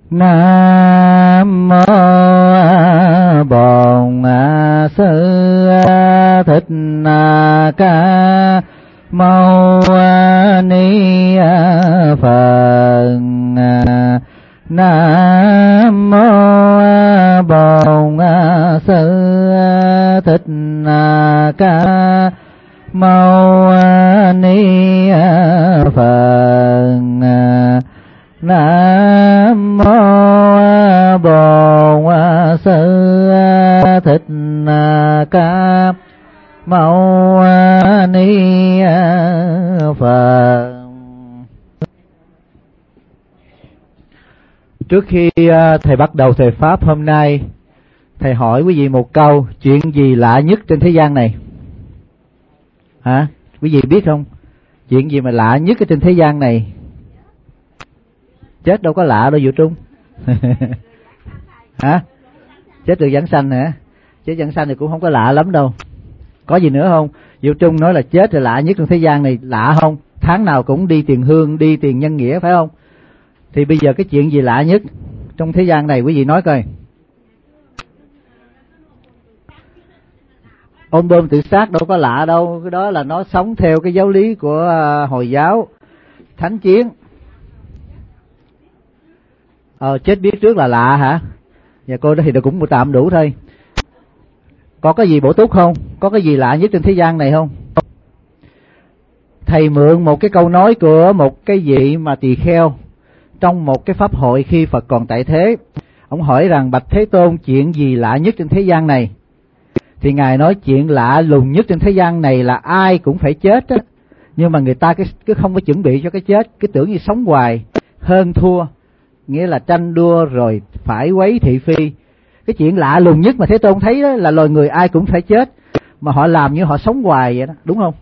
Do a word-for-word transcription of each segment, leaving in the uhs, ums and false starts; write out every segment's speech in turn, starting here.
Nam mô Bổn Sư Thích Ca Mâu Ni Phật. Nam mô Bổn Sư Thích Ca Mâu Ni Phật. Nam mô Bổn Sư Thích Ca Mâu Ni Phật. Trước khi thầy bắt đầu thầy pháp hôm nay, thầy hỏi quý vị một câu: chuyện gì lạ nhất trên thế gian này? Hả? Quý vị biết không? Chuyện gì mà lạ nhất ở trên thế gian này? Chết đâu có lạ đâu Vũ Trung. Hả? Chết được vãng sanh hả? Chết vãng sanh thì cũng không có lạ lắm đâu. Có gì nữa không? Vũ Trung nói là chết là lạ nhất trong thế gian này, lạ không? Tháng nào cũng đi tiền hương, đi tiền nhân nghĩa, phải không? Thì bây giờ cái chuyện gì lạ nhất trong thế gian này quý vị nói coi. Ôm bơm tự sát đâu có lạ đâu, cái đó là nó sống theo cái giáo lý của Hồi giáo, thánh chiến. Ờ, chết biết trước là lạ hả? Dạ cô đó thì cũng tạm đủ thôi. Có cái gì bổ túc không? Có cái gì lạ nhất trên thế gian này không? Thầy mượn một cái câu nói của một cái vị mà tỳ kheo trong một cái pháp hội khi Phật còn tại thế. Ông hỏi rằng: bạch Thế Tôn, chuyện gì lạ nhất trên thế gian này? Thì Ngài nói chuyện lạ lùng nhất trên thế gian này là ai cũng phải chết á, nhưng mà người ta cứ, cứ không có chuẩn bị cho cái chết, cứ tưởng như sống hoài, hơn thua, nghĩa là tranh đua rồi phải quấy thị phi. Cái chuyện lạ lùng nhất mà Thế Tôn thấy đó là loài người ai cũng phải chết, mà họ làm như họ sống hoài vậy đó, đúng không?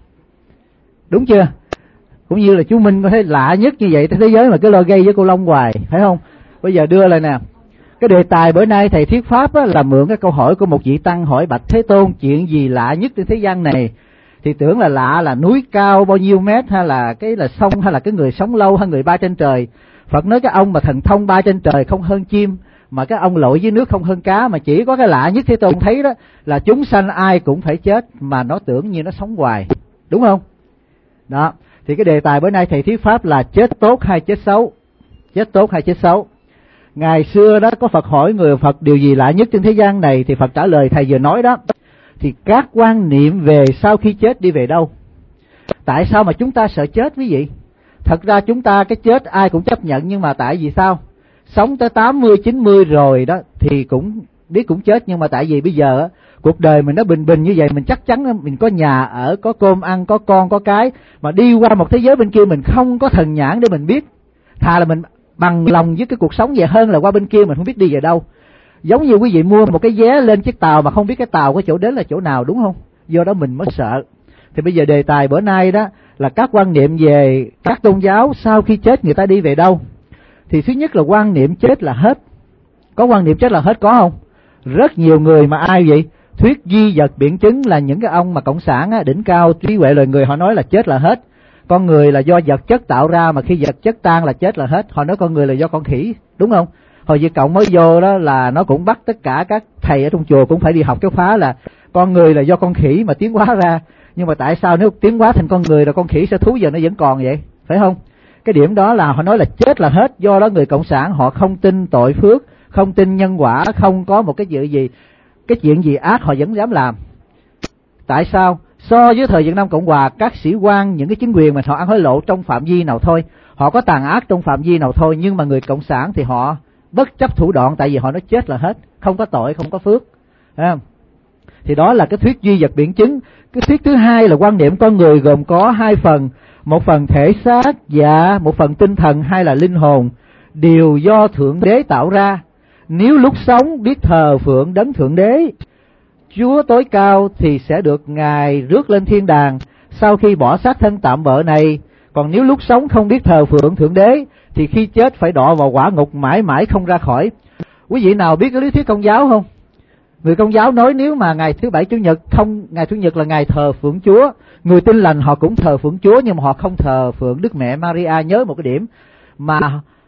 Đúng chưa? Cũng như là chú Minh có thấy lạ nhất như vậy trên thế giới mà cứ lo gây với cô Long hoài, phải không? Bây giờ đưa lại nè, cái đề tài bữa nay thầy thuyết pháp á, là mượn cái câu hỏi của một vị tăng hỏi: bạch Thế Tôn, chuyện gì lạ nhất trên thế gian này? Thì tưởng là lạ là núi cao bao nhiêu mét, hay là cái là sông, hay là cái người sống lâu, hay người bay trên trời. Phật nói cái ông mà thần thông bay trên trời không hơn chim, mà cái ông lội dưới nước không hơn cá, mà chỉ có cái lạ nhất Thế Tôn thấy đó là chúng sanh ai cũng phải chết, mà nó tưởng như nó sống hoài, đúng không? Đó, thì cái đề tài bữa nay thầy thuyết pháp là chết tốt hay chết xấu? Chết tốt hay chết xấu? Ngày xưa đó có Phật hỏi người Phật điều gì lạ nhất trên thế gian này, thì Phật trả lời thầy vừa nói đó. Thì các quan niệm về sau khi chết đi về đâu. Tại sao mà chúng ta sợ chết quý vị? Thật ra chúng ta cái chết ai cũng chấp nhận, nhưng mà tại vì sao? Sống tới tám mươi, chín mươi rồi đó thì cũng biết cũng chết, nhưng mà tại vì bây giờ cuộc đời mình nó bình bình như vậy, mình chắc chắn mình có nhà ở, có cơm ăn, có con, có cái, mà đi qua một thế giới bên kia mình không có thần nhãn để mình biết. Thà là mình bằng lòng với cái cuộc sống vậy hơn là qua bên kia mình không biết đi về đâu. Giống như quý vị mua một cái vé lên chiếc tàu mà không biết cái tàu có chỗ đến là chỗ nào, đúng không? Do đó mình mới sợ. Thì bây giờ đề tài bữa nay đó là các quan niệm về các tôn giáo sau khi chết người ta đi về đâu. Thì thứ nhất là quan niệm chết là hết. Có quan niệm chết là hết có không? Rất nhiều người mà ai vậy? Thuyết duy vật biện chứng là những cái ông mà cộng sản á, đỉnh cao trí huệ loài người, họ nói là chết là hết. Con người là do vật chất tạo ra, mà khi vật chất tan là chết là hết. Họ nói con người là do con khỉ, đúng không? Hồi Việt Cộng mới vô đó là nó cũng bắt tất cả các thầy ở trong chùa cũng phải đi học cái khóa là con người là do con khỉ mà tiến hóa ra. Nhưng mà tại sao nếu tiến hóa thành con người rồi con khỉ sao thú giờ nó vẫn còn vậy, phải không? Cái điểm đó là họ nói là chết là hết. Do đó người cộng sản họ không tin tội phước, không tin nhân quả, không có một cái chuyện gì, cái chuyện gì ác họ vẫn dám làm. Tại sao? So với thời Việt Nam Cộng Hòa, các sĩ quan, những cái chính quyền mà họ ăn hối lộ trong phạm vi nào thôi, họ có tàn ác trong phạm vi nào thôi, nhưng mà người cộng sản thì họ bất chấp thủ đoạn, tại vì họ nói chết là hết, không có tội, không có phước. À, thì đó là cái thuyết duy vật biện chứng. Cái thuyết thứ hai là quan niệm con người gồm có hai phần, một phần thể xác và một phần tinh thần hay là linh hồn, đều do Thượng Đế tạo ra. Nếu lúc sống biết thờ phượng đấng Thượng Đế, Chúa tối cao, thì sẽ được Ngài rước lên thiên đàng sau khi bỏ xác thân tạm bợ này. Còn nếu lúc sống không biết thờ phượng Thượng Đế thì khi chết phải đọa vào quả ngục mãi mãi không ra khỏi. Quý vị nào biết cái lý thuyết Công giáo không? Người Công giáo nói nếu mà ngày thứ bảy chủ nhật không, ngày chủ nhật là ngày thờ phượng Chúa, người Tin Lành họ cũng thờ phượng Chúa, nhưng mà họ không thờ phượng Đức Mẹ Maria. Nhớ một cái điểm, mà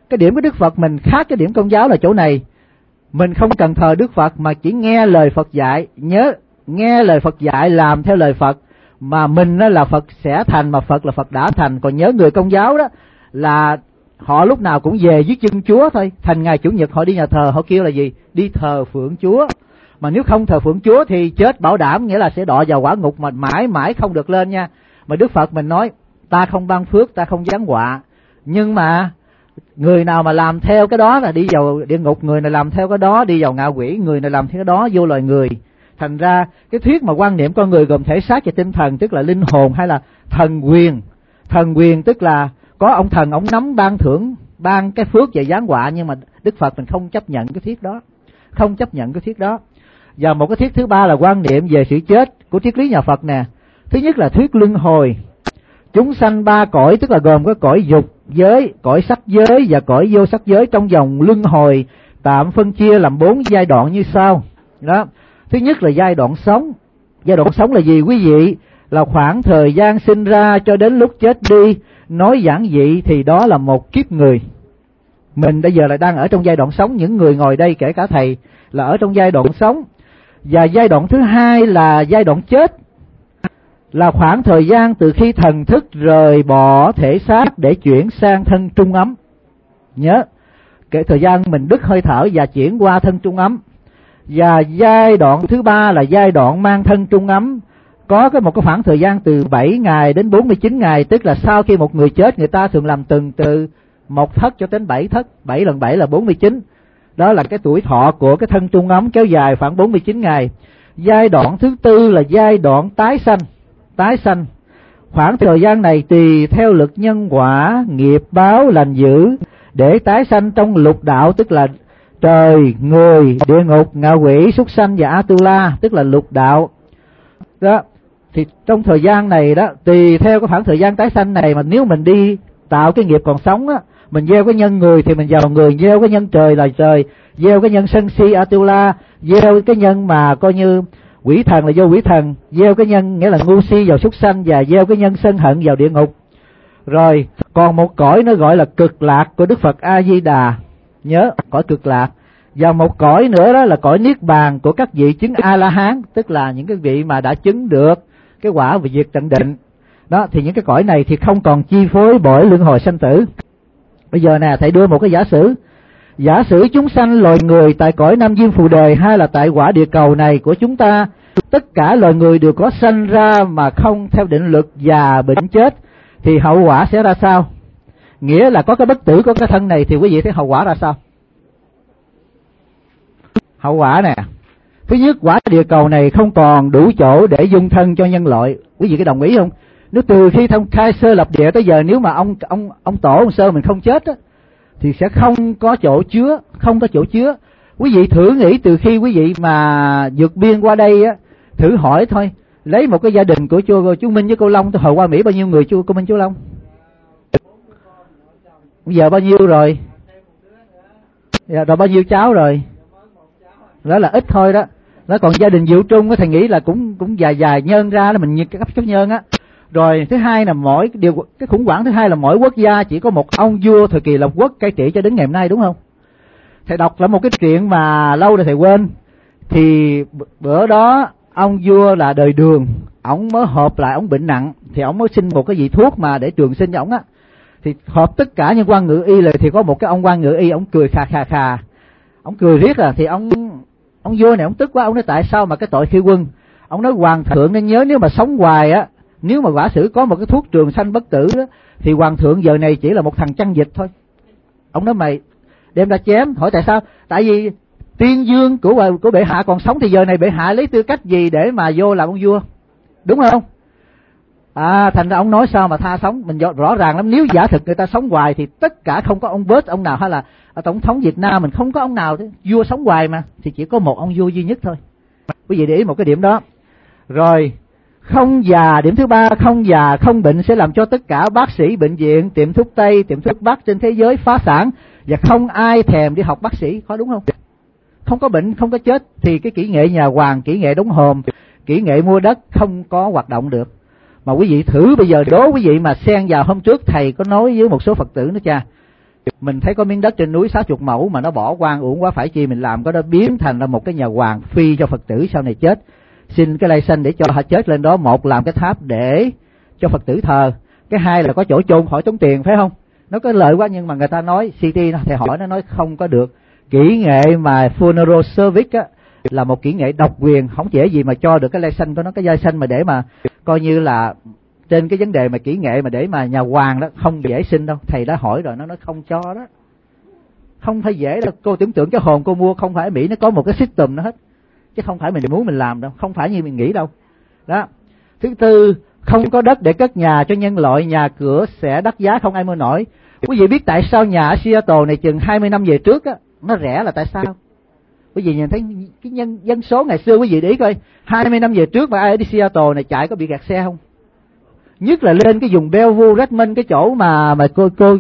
cái điểm của Đức Phật mình khác cái điểm Công giáo là chỗ này. Mình không cần thờ Đức Phật mà chỉ nghe lời Phật dạy. Nhớ, nghe lời Phật dạy, làm theo lời Phật. Mà mình đó là Phật sẽ thành, mà Phật là Phật đã thành. Còn nhớ người Công giáo đó là họ lúc nào cũng về dưới chân Chúa thôi. Thành ngày Chủ nhật họ đi nhà thờ, họ kêu là gì? Đi thờ phượng Chúa. Mà nếu không thờ phượng Chúa thì chết bảo đảm, nghĩa là sẽ đọa vào quả ngục mà mãi mãi không được lên nha. Mà Đức Phật mình nói, ta không ban phước, ta không giáng họa. Nhưng mà người nào mà làm theo cái đó là đi vào địa ngục, người này làm theo cái đó đi vào ngạ quỷ, người này làm theo cái đó vô loài người. Thành ra cái thuyết mà quan niệm con người gồm thể xác và tinh thần, tức là linh hồn hay là thần quyền. Thần quyền tức là có ông thần, ông nắm ban thưởng, ban cái phước và giáng họa, nhưng mà Đức Phật mình không chấp nhận cái thuyết đó. Không chấp nhận cái thuyết đó. Và một cái thuyết thứ ba là quan niệm về sự chết của triết lý nhà Phật nè. Thứ nhất là thuyết luân hồi. Chúng sanh ba cõi, tức là gồm có cõi dục giới, cõi sắc giới và cõi vô sắc giới trong vòng luân hồi, tạm phân chia làm bốn giai đoạn như sau. Đó. Thứ nhất là giai đoạn sống. Giai đoạn sống là gì quý vị? Là khoảng thời gian sinh ra cho đến lúc chết đi. Nói giản dị thì đó là một kiếp người. Mình bây giờ là đang ở trong giai đoạn sống, những người ngồi đây kể cả thầy là ở trong giai đoạn sống. Và giai đoạn thứ hai là giai đoạn chết, là khoảng thời gian từ khi thần thức rời bỏ thể xác để chuyển sang thân trung ấm. Nhớ, cái thời gian mình đứt hơi thở và chuyển qua thân trung ấm. Và giai đoạn thứ ba là giai đoạn mang thân trung ấm, có cái một cái khoảng thời gian từ bảy ngày đến bốn mươi chín ngày, tức là sau khi một người chết người ta thường làm từng từ một thất cho đến bảy thất, bảy lần bảy là bốn mươi chín. Đó là cái tuổi thọ của cái thân trung ấm kéo dài khoảng bốn mươi chín ngày. Giai đoạn thứ tư là giai đoạn tái sanh. Tái sanh. Khoảng thời gian này tùy theo lực nhân quả, nghiệp báo lành dữ để tái sanh trong lục đạo, tức là trời, người, địa ngục, ngạ quỷ, súc sanh và Atula, tức là lục đạo. Đó. Thì trong thời gian này đó, tùy theo cái khoảng thời gian tái sanh này mà nếu mình đi tạo cái nghiệp còn sống á, mình gieo cái nhân người thì mình vào người, gieo cái nhân trời là trời, gieo cái nhân sân si Atula, gieo cái nhân mà coi như quỷ thần là vô quỷ thần, gieo cái nhân nghĩa là ngu si vào súc sanh, và gieo cái nhân sân hận vào địa ngục. Rồi còn một cõi nó gọi là cực lạc của Đức Phật A Di Đà. Nhớ, cõi cực lạc. Và một cõi nữa đó là cõi niết bàn của các vị chứng A La Hán, tức là những cái vị mà đã chứng được cái quả về diệt tận định. Đó, thì những cái cõi này thì không còn chi phối bởi luân hồi sanh tử. Bây giờ nè, thầy đưa một cái giả sử. Giả sử chúng sanh loài người tại cõi Nam Diêm Phù Đề hay là tại quả địa cầu này của chúng ta, tất cả loài người đều có sanh ra mà không theo định luật già bệnh chết, thì hậu quả sẽ ra sao? Nghĩa là có cái bất tử của cái thân này thì quý vị thấy hậu quả ra sao? Hậu quả nè, thứ nhất, quả địa cầu này không còn đủ chỗ để dung thân cho nhân loại. Quý vị có đồng ý không? Nếu từ khi thông khai sơ lập địa tới giờ, nếu mà ông ông ông tổ ông sơ mình không chết á, thì sẽ không có chỗ chứa, không có chỗ chứa. Quý vị thử nghĩ từ khi quý vị mà vượt biên qua đây á, thử hỏi thôi, lấy một cái gia đình của chú, chú Minh với cô Long, tôi hồi qua Mỹ bao nhiêu người chú cô Minh chú Long? Giờ bao nhiêu rồi? Giờ rồi bao nhiêu cháu rồi? Đó là ít thôi đó. Đó còn gia đình Diệu Trung thầy nghĩ là cũng cũng dài dài nhân ra là mình như cái cấp cấp nhân á. Rồi thứ hai là mỗi điều cái khủng hoảng thứ hai là mỗi quốc gia chỉ có một ông vua thời kỳ lập quốc cai trị cho đến ngày hôm nay, đúng không? Thầy đọc là một cái chuyện mà lâu rồi thầy quên. Thì bữa đó ông vua là đời Đường, ổng mới họp lại, ổng bệnh nặng thì ổng mới xin một cái vị thuốc mà để trường sinh cho ổng á. Thì họp tất cả những quan ngự y lại thì có một cái ông quan ngự y, ổng cười khà khà khà. Ổng cười riết à, thì ông ông vua này ổng tức quá, ổng nói tại sao mà cái tội khi quân. Ổng nói hoàng thượng nên nhớ, nếu mà sống hoài á, nếu mà quả sử có một cái thuốc trường sanh bất tử đó, thì hoàng thượng giờ này chỉ là một thằng chăn dịch thôi. Ông nói mày đem ra chém. Hỏi tại sao? Tại vì tiên dương của của bệ hạ còn sống thì giờ này bệ hạ lấy tư cách gì để mà vô làm ông vua, đúng không? À, thành ra ông nói sao mà tha sống. Mình rõ ràng lắm, nếu giả thực người ta sống hoài thì tất cả không có ông bớt ông nào, hay là tổng thống Việt Nam mình không có ông nào thế. Vua sống hoài mà, thì chỉ có một ông vua duy nhất thôi. Quý vị để ý một cái điểm đó. Rồi không già, điểm thứ ba, không già không bệnh sẽ làm cho tất cả bác sĩ bệnh viện, tiệm thuốc Tây, tiệm thuốc Bắc trên thế giới phá sản, và không ai thèm đi học bác sĩ, có đúng không? Không có bệnh, không có chết thì cái kỹ nghệ nhà Hoàng, kỹ nghệ đóng hòm, kỹ nghệ mua đất không có hoạt động được. Mà quý vị thử bây giờ đố quý vị mà xen vào, hôm trước thầy có nói với một số Phật tử nữa cha, Mình thấy có miếng đất trên núi sáu mươi mẫu mà nó bỏ hoang uổng quá, phải chi mình làm có đó biến thành ra một cái nhà hoàng phi cho Phật tử sau này chết. Xin cái license để cho họ chết lên đó, một làm cái tháp để cho Phật tử thờ, cái hai là có chỗ chôn khỏi tốn tiền, phải không? Nó có lợi quá, nhưng mà người ta nói xê tê thầy hỏi nó nói không có được. Kỹ nghệ mà funeral service á là một kỹ nghệ độc quyền, không dễ gì mà cho được cái license của nó, cái license mà để mà coi như là trên cái vấn đề mà kỹ nghệ mà để mà nhà hoàng đó không dễ xin đâu. Thầy đã hỏi rồi, nó nói không cho đó, không phải dễ đâu. Cô tưởng tượng cái hồn cô mua không phải ở Mỹ nó có một cái system nó hết, chứ không phải mình muốn mình làm đâu, không phải như mình nghĩ đâu đó. Thứ tư, không có đất để cất nhà cho nhân loại, nhà cửa sẽ đắt giá không ai mua nổi. Quý vị biết tại sao nhà ở Seattle này chừng hai mươi năm về trước á nó rẻ là tại sao? Quý vị nhìn thấy cái nhân dân số ngày xưa, quý vị để ý coi, hai mươi năm về trước mà ai ở đi Seattle này chạy có bị gạt xe không? Nhất là lên cái vùng Bellevue, Redmond, cái chỗ mà mà cô cô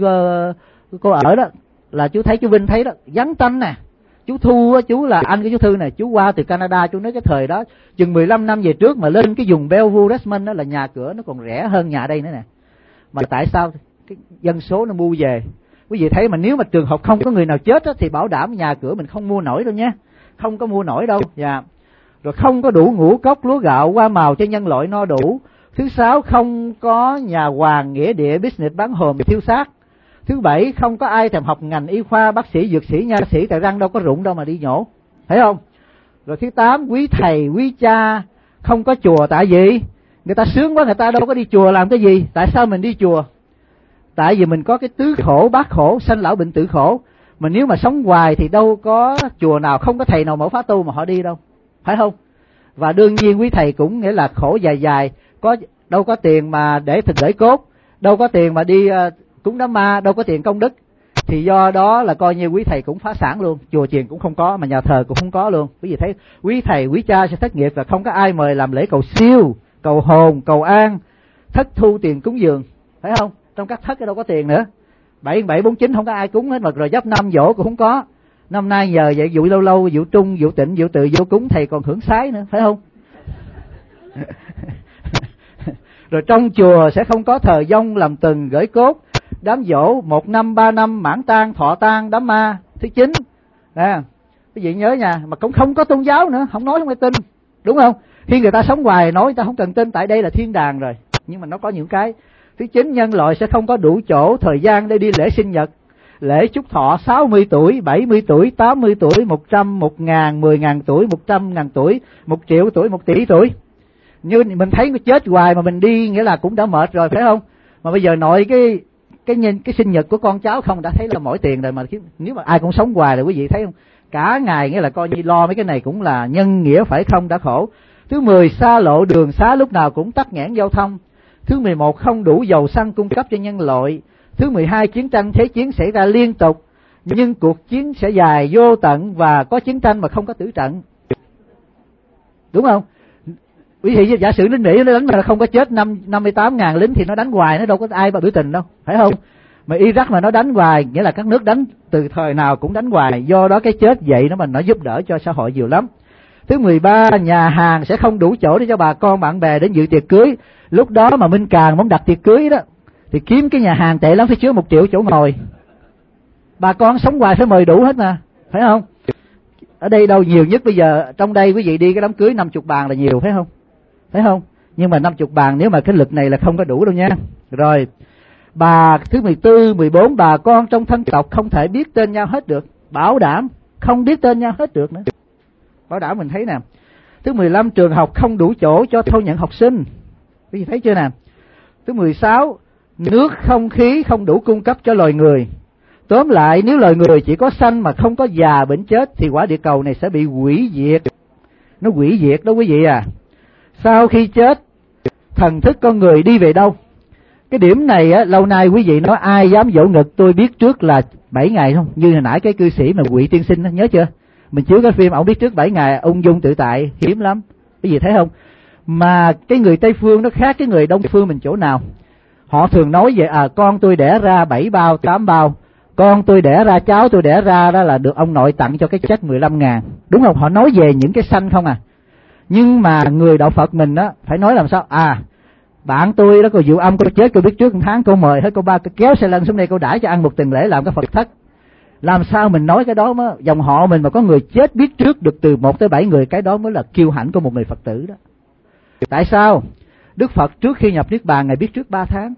cô ở đó, là chú thấy, chú Vinh thấy đó, vắng tanh nè. Chú Thu, chú là anh của chú Thư này, chú qua từ Canada, chú nói cái thời đó chừng mười lăm năm về trước mà lên cái vùng Bellevue, Redmond đó là nhà cửa nó còn rẻ hơn nhà đây nữa nè. Mà tại sao? Cái dân số nó mua về. Quý vị thấy mà nếu mà trường hợp không có người nào chết đó, thì bảo đảm nhà cửa mình không mua nổi đâu nhé, không có mua nổi đâu. Dạ. Rồi không có đủ ngũ cốc lúa gạo hoa màu cho nhân loại no đủ. Thứ sáu, không có nhà hoàng nghĩa địa business bán hồn thiêu xác. Thứ bảy, không có ai thèm học ngành y khoa, bác sĩ, dược sĩ, nha sĩ, tại răng đâu có rụng đâu mà đi nhổ, thấy không? Rồi thứ tám, quý thầy quý cha không có chùa, tại vì người ta sướng quá, người ta đâu có đi chùa làm cái gì. Tại sao mình đi chùa? Tại vì mình có cái tứ khổ bát khổ, sanh lão bệnh tử khổ. Mà nếu mà sống hoài thì đâu có chùa nào, không có thầy nào mở khóa tu mà họ đi đâu, phải không? Và đương nhiên quý thầy cũng nghĩa là khổ dài dài, có đâu có tiền mà để thịt để cốt, đâu có tiền mà đi uh, cúng đám ma, đâu có tiền công đức. Thì do đó là coi như quý thầy cũng phá sản luôn, chùa chiền cũng không có, mà nhà thờ cũng không có luôn. Quý vị thấy quý thầy quý cha sẽ thất nghiệp, và không có ai mời làm lễ cầu siêu, cầu hồn, cầu an, thất thu tiền cúng dường, phải không? Trong các thất đâu có tiền nữa. Bảy bảy bốn chín không có ai cúng hết, mà rồi giáp năm dỗ cũng không có. Năm nay nhờ vậy vụ lâu lâu, vụ trung, vụ tịnh, vụ tự, vụ cúng thầy còn hưởng sái nữa, phải không? Rồi trong chùa sẽ không có thờ vong làm từng gửi cốt, đám dỗ một năm, ba năm, mãn tang, thọ tang, đám ma. Thứ chín, à, quý vị nhớ nha, mà cũng không có tôn giáo nữa, không nói không ai tin, đúng không? Khi người ta sống hoài nói người ta không cần tin, tại đây là thiên đàng rồi. Nhưng mà nó có những cái. Thứ chín, nhân loại sẽ không có đủ chỗ, thời gian để đi lễ sinh nhật, lễ chúc thọ sáu mươi tuổi, bảy mươi tuổi, tám mươi tuổi, một trăm, một ngàn, mười ngàn tuổi, một trăm ngàn tuổi, một triệu tuổi, một tỷ tuổi. Như mình thấy nó chết hoài mà mình đi nghĩa là cũng đã mệt rồi, phải không? Mà bây giờ nội cái cái nhân cái sinh nhật của con cháu không đã thấy là mỏi tiền rồi, mà nếu mà ai cũng sống hoài rồi quý vị thấy không? Cả ngày nghĩa là coi như lo mấy cái này cũng là nhân nghĩa, phải không? Đã khổ. Thứ mười, xa lộ đường xá lúc nào cũng tắc nghẽn giao thông. Thứ mười một, không đủ dầu xăng cung cấp cho nhân loại. Thứ mười hai, chiến tranh thế chiến xảy ra liên tục, nhưng cuộc chiến sẽ dài vô tận, và có chiến tranh mà không có tử trận, đúng không? Quý vị giả sử lính Mỹ nó đánh mà không có chết năm năm mươi tám ngàn lính thì nó đánh hoài, nó đâu có ai mà biểu tình đâu, phải không? Mà Iraq mà nó đánh hoài, nghĩa là các nước đánh từ thời nào cũng đánh hoài, do đó cái chết vậy nó mà nó giúp đỡ cho xã hội nhiều lắm. Thứ mười ba, nhà hàng sẽ không đủ chỗ để cho bà con bạn bè đến dự tiệc cưới. Lúc đó mà Minh Càng muốn đặt tiệc cưới đó thì kiếm cái nhà hàng tệ lắm phải chứa một triệu chỗ ngồi. Bà con sống hoài phải mời đủ hết mà, phải không? Ở đây đâu nhiều nhất bây giờ, trong đây quý vị đi cái đám cưới năm mươi bàn là nhiều, phải không? Phải không? Nhưng mà năm mươi bàn nếu mà cái lực này là không có đủ đâu nha. Rồi, bà thứ mười tư, mười bốn, bà con trong thân tộc không thể biết tên nhau hết được. Bảo đảm không biết tên nhau hết được nữa. Bảo đảm mình thấy nè. Thứ mười lăm, trường học không đủ chỗ cho thu nhận học sinh. Quý vị thấy chưa nè? Thứ mười sáu, nước không khí không đủ cung cấp cho loài người. Tóm lại, nếu loài người chỉ có sanh mà không có già bệnh chết thì quả địa cầu này sẽ bị hủy diệt. Nó hủy diệt đó quý vị à. Sau khi chết, thần thức con người đi về đâu? Cái điểm này á, lâu nay quý vị nói ai dám dỗ ngực tôi biết trước là bảy ngày không? Như hồi nãy cái cư sĩ mà Quỷ Tiên Sinh đó, nhớ chưa? Mình chiếu cái phim, ông biết trước bảy ngày, ung dung tự tại, hiếm lắm. Quý vị thấy không? Mà cái người Tây Phương nó khác cái người Đông Phương mình chỗ nào? Họ thường nói vậy, à con tôi đẻ ra bảy bao, tám bao, con tôi đẻ ra, cháu tôi đẻ ra đó là được ông nội tặng cho cái check mười lăm ngàn. Đúng không? Họ nói về những cái sanh không à. Nhưng mà người đạo Phật mình á, phải nói làm sao? À, Bạn tôi đó, cô Diệu Âm, cô chết cô biết trước một tháng, cô mời hết cô ba, cô kéo xe lăn xuống đây, cô đãi cho ăn một tuần lễ làm cái Phật thất. Làm sao mình nói cái đó mà dòng họ mình mà có người chết biết trước được từ một tới bảy người, cái đó mới là kiêu hãnh của một người Phật tử đó. Tại sao? Đức Phật trước khi nhập Niết Bàn Ngài biết trước ba tháng.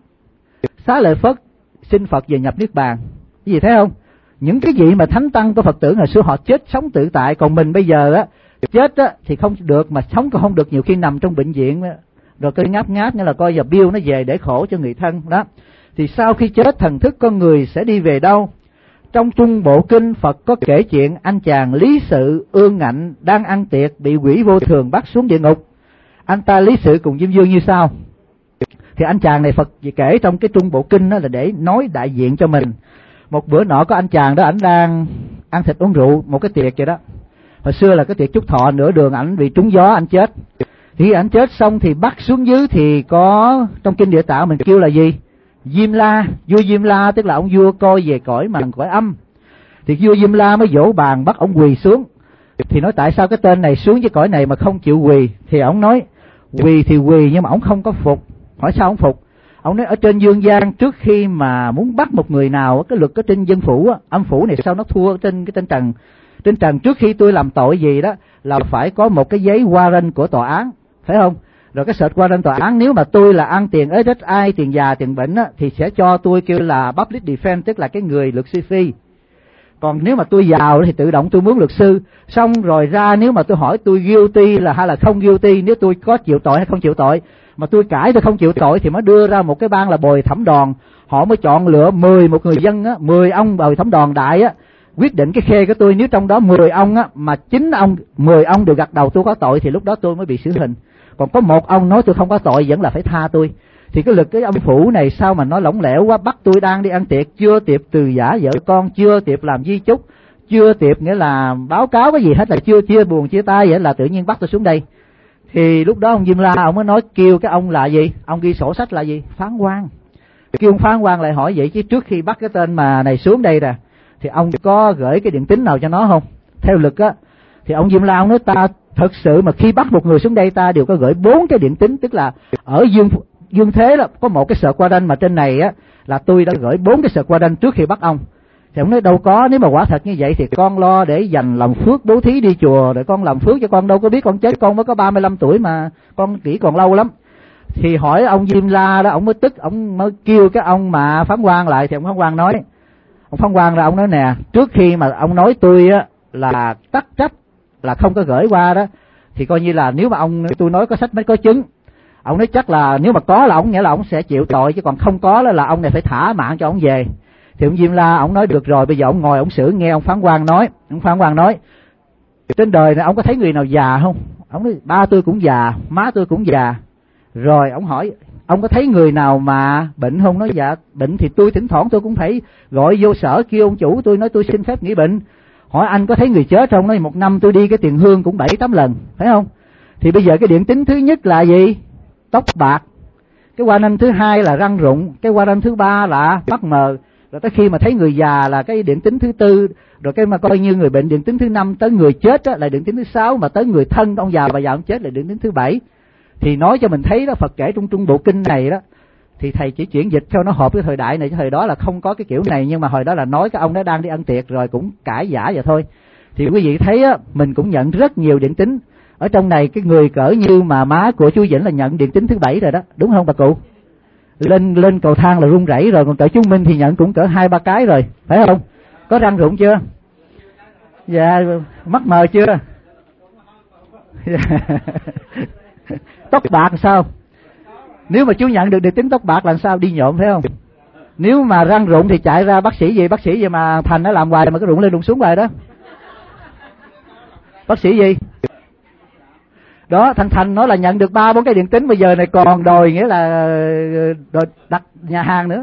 Xá Lợi Phất xin Phật về nhập Niết Bàn. Cái gì thấy không? Những cái gì mà thánh tăng của Phật tử ngày xưa họ chết sống tự tại, còn mình bây giờ á chết á thì không được, mà sống cũng không được, nhiều khi nằm trong bệnh viện rồi cứ ngáp ngáp, nghĩa là coi giờ bill nó về để khổ cho người thân đó. Thì sau khi chết thần thức con người sẽ đi về đâu? Trong Trung Bộ Kinh Phật có kể chuyện anh chàng Lý Sự ương ngạnh đang ăn tiệc bị quỷ vô thường bắt xuống địa ngục. Anh ta lý sự cùng Diêm Vương như sau. Thì anh chàng này Phật chỉ kể trong cái Trung Bộ Kinh đó là để nói đại diện cho mình. Một bữa nọ có anh chàng đó, ảnh đang ăn thịt uống rượu, một cái tiệc vậy đó. Hồi xưa là cái tiệc chúc thọ, nửa đường ảnh bị trúng gió ảnh chết. Thì ảnh chết xong thì bắt xuống dưới thì có trong Kinh Địa Tạng mình kêu là gì? Diêm La, vua Diêm La, tức là ông vua coi về cõi mà cõi âm. Thì vua Diêm La mới vỗ bàn bắt ông quỳ xuống. Thì nói tại sao cái tên này xuống với cõi này mà không chịu quỳ? Thì ông nói quỳ thì quỳ nhưng mà ông không có phục. Hỏi sao ông phục? Ông nói ở trên dương gian trước khi mà muốn bắt một người nào, cái luật ở trên dân phủ á, âm phủ này sao nó thua trên cái trên trần. Trên trần trước khi tôi làm tội gì đó là phải có một cái giấy warrant của tòa án, phải không? Rồi cái search warrant tòa án, nếu mà tôi là ăn tiền ế đất ai, tiền già, tiền bệnh á, thì sẽ cho tôi kêu là public defense, tức là cái người luật sư phi. Còn nếu mà tôi giàu thì tự động tôi muốn luật sư. Xong rồi ra nếu mà tôi hỏi tôi guilty là hay là không guilty, nếu tôi có chịu tội hay không chịu tội, mà tôi cãi tôi không chịu tội thì mới đưa ra một cái ban là bồi thẩm đoàn. Họ mới chọn lựa mười một người dân á, mười ông bồi thẩm đoàn đại á, quyết định cái khê của tôi. Nếu trong đó mười ông á mà chín ông, mười ông đều gật đầu tôi có tội thì lúc đó tôi mới bị xử hình. Còn có một ông nói tôi không có tội vẫn là phải tha tôi. Thì cái lực cái âm phủ này sao mà nó lỏng lẻo quá, bắt tôi đang đi ăn tiệc, chưa tiệp từ giả vợ con, chưa tiệp làm di chúc, chưa tiệp nghĩa là báo cáo cái gì hết, là chưa chia buồn chia tay, vậy là tự nhiên bắt tôi xuống đây. Thì lúc đó ông Diêm La ông mới nói kêu cái ông là gì, ông ghi sổ sách là gì, phán quan. Kêu ông phán quan lại hỏi vậy chứ trước khi bắt cái tên mà này xuống đây nè thì ông có gửi cái điện tín nào cho nó không? Theo lực á thì ông Diêm La ông nói ta thật sự mà khi bắt một người xuống đây ta đều có gửi bốn cái điện tín, tức là ở dương dương thế là có một cái search warrant mà trên này á là tôi đã gửi bốn cái search warrant trước khi bắt ông. Thì ông nói đâu có, nếu mà quả thật như vậy thì con lo để dành làm phước bố thí đi chùa để con làm phước, cho con đâu có biết con chết, con mới có ba mươi lăm tuổi mà con chỉ còn lâu lắm. Thì hỏi ông Diêm La đó, ông mới tức, ông mới kêu cái ông mà phán quan lại. Thì ông phán quan nói, ông phán quan ra ông nói nè, trước khi mà ông nói tôi á là tắc trách là không có gửi qua đó, thì coi như là nếu mà ông tôi nói có sách mới có chứng. Ông nói chắc là nếu mà có là ông nghĩa là ông sẽ chịu tội, chứ còn không có là ông này phải thả mạng cho ông về. Thì ông Diêm La ông nói được rồi, bây giờ ông ngồi ông xử nghe ông phán quan nói. Ông phán quan nói trên đời này ông có thấy người nào già không? Ông nói ba tôi cũng già, má tôi cũng già. Rồi ông hỏi ông có thấy người nào mà bệnh không? Nói dạ bệnh thì tôi thỉnh thoảng tôi cũng phải gọi vô sở kêu ông chủ tôi nói tôi xin phép nghỉ bệnh. Hỏi anh có thấy người chết không? Nói một năm tôi đi cái tiền hương cũng bảy tám lần, phải không? Thì bây giờ cái điện tín thứ nhất là gì? Tóc bạc. Cái qua năm thứ hai là răng rụng. Cái qua năm thứ ba là mắt mờ. Rồi tới khi mà thấy người già là cái điện tín thứ tư. Rồi cái mà coi như người bệnh điện tín thứ năm. Tới người chết á, là điện tín thứ sáu. Mà tới người thân ông già bà già ông chết là điện tín thứ bảy. Thì nói cho mình thấy đó, Phật kể trong Trung Bộ Kinh này đó, thì thầy chỉ chuyển dịch cho nó hợp với thời đại này, chứ thời đó là không có cái kiểu này. Nhưng mà hồi đó là nói cái ông đó đang đi ăn tiệc rồi cũng cãi giả vậy thôi. Thì quý vị thấy á, mình cũng nhận rất nhiều điện tín. Ở trong này cái người cỡ như mà má của chú Vĩnh là nhận điện tín thứ bảy rồi đó, đúng không bà cụ? Lên lên cầu thang là run rẩy rồi, còn cỡ chú Minh thì nhận cũng cỡ hai ba cái rồi, phải không? Có răng rụng chưa? Dạ, mắt mờ chưa? Tóc bạc sao? Nếu mà chú nhận được điện tín tóc bạc làm sao? Đi nhộm phải không? Nếu mà răng rụng thì chạy ra bác sĩ gì? Bác sĩ gì mà Thành nó làm hoài mà cái rụng lên rụng xuống hoài đó? Bác sĩ gì? Đó, thằng Thành nói là nhận được ba bốn cái điện tín, bây giờ này còn đòi nghĩa là đòi đặt nhà hàng nữa.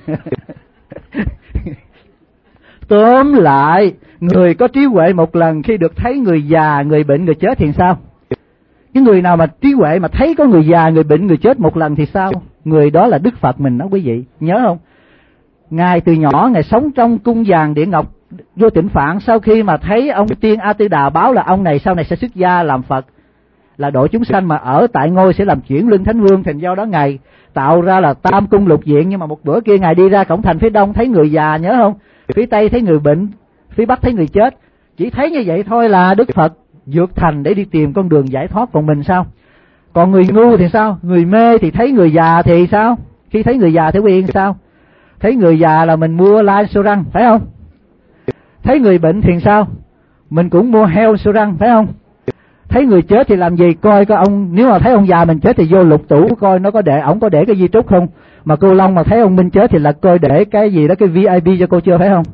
Tóm lại, người có trí huệ một lần khi được thấy người già, người bệnh, người chết thì sao? Cái người nào mà trí huệ mà thấy có người già, người bệnh, người chết một lần thì sao? Người đó là Đức Phật mình đó quý vị, nhớ không? Ngài từ nhỏ Ngài sống trong cung vàng địa ngọc Vô Tịnh Phạn, sau khi mà thấy ông tiên A Tư Đà báo là ông này sau này sẽ xuất gia làm Phật, là độ chúng sanh mà ở tại ngôi sẽ làm chuyển luân thánh vương. Thành do đó Ngài tạo ra là tam cung lục diện. Nhưng mà một bữa kia Ngài đi ra cổng thành phía đông thấy người già, nhớ không? Phía tây thấy người bệnh, phía bắc thấy người chết. Chỉ thấy như vậy thôi là Đức Phật vượt thành để đi tìm con đường giải thoát. Còn mình sao? Còn người ngu thì sao? Người mê thì thấy người già thì sao? Khi thấy người già thì quý vị sao? Thấy người già là mình mua lai sô răng, phải không? Thấy người bệnh thì sao? Mình cũng mua heo sô răng, phải không? Thấy người chết thì làm gì? Coi có ông, nếu mà thấy ông già mình chết thì vô lục tủ coi nó có để, ổng có để cái di trúc không. Mà cô Long mà thấy ông Minh chết thì là coi để cái gì đó, cái vi ai pi cho cô chưa, phải không?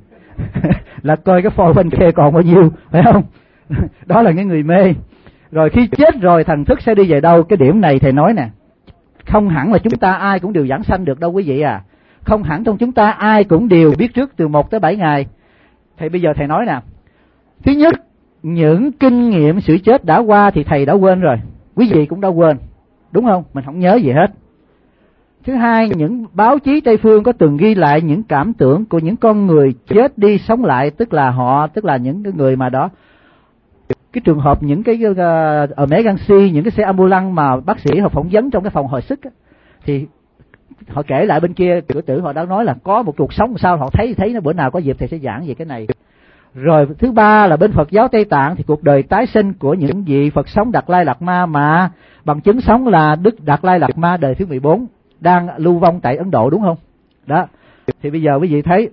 Là coi cái phone bên kia còn bao nhiêu, phải không? Đó là những người mê. Rồi khi chết rồi thần thức sẽ đi về đâu? Cái điểm này thầy nói nè, không hẳn là chúng ta ai cũng đều giảng sanh được đâu quý vị à. Không hẳn trong chúng ta ai cũng đều biết trước từ một tới bảy ngày. Thì bây giờ thầy nói nè, thứ nhất, những kinh nghiệm sự chết đã qua thì thầy đã quên rồi, quý vị cũng đã quên, đúng không? Mình không nhớ gì hết. Thứ hai, những báo chí Tây Phương có từng ghi lại những cảm tưởng của những con người chết đi sống lại, tức là họ, tức là những cái người mà đó, cái trường hợp những cái uh, ở Mễ Gan Si, những cái xe ambulance mà bác sĩ họ phỏng vấn trong cái phòng hồi sức á, thì họ kể lại bên kia cửa tử họ đã nói là có một cuộc sống sao họ thấy thấy nó, bữa nào có dịp thì sẽ giảng về cái này. Rồi thứ ba là bên Phật giáo Tây Tạng thì cuộc đời tái sinh của những vị Phật sống Đạt Lai Lạt Ma mà bằng chứng sống là Đức Đạt Lai Lạt Ma đời thứ mười bốn đang lưu vong tại Ấn Độ, đúng không? Đó. Thì bây giờ quý vị thấy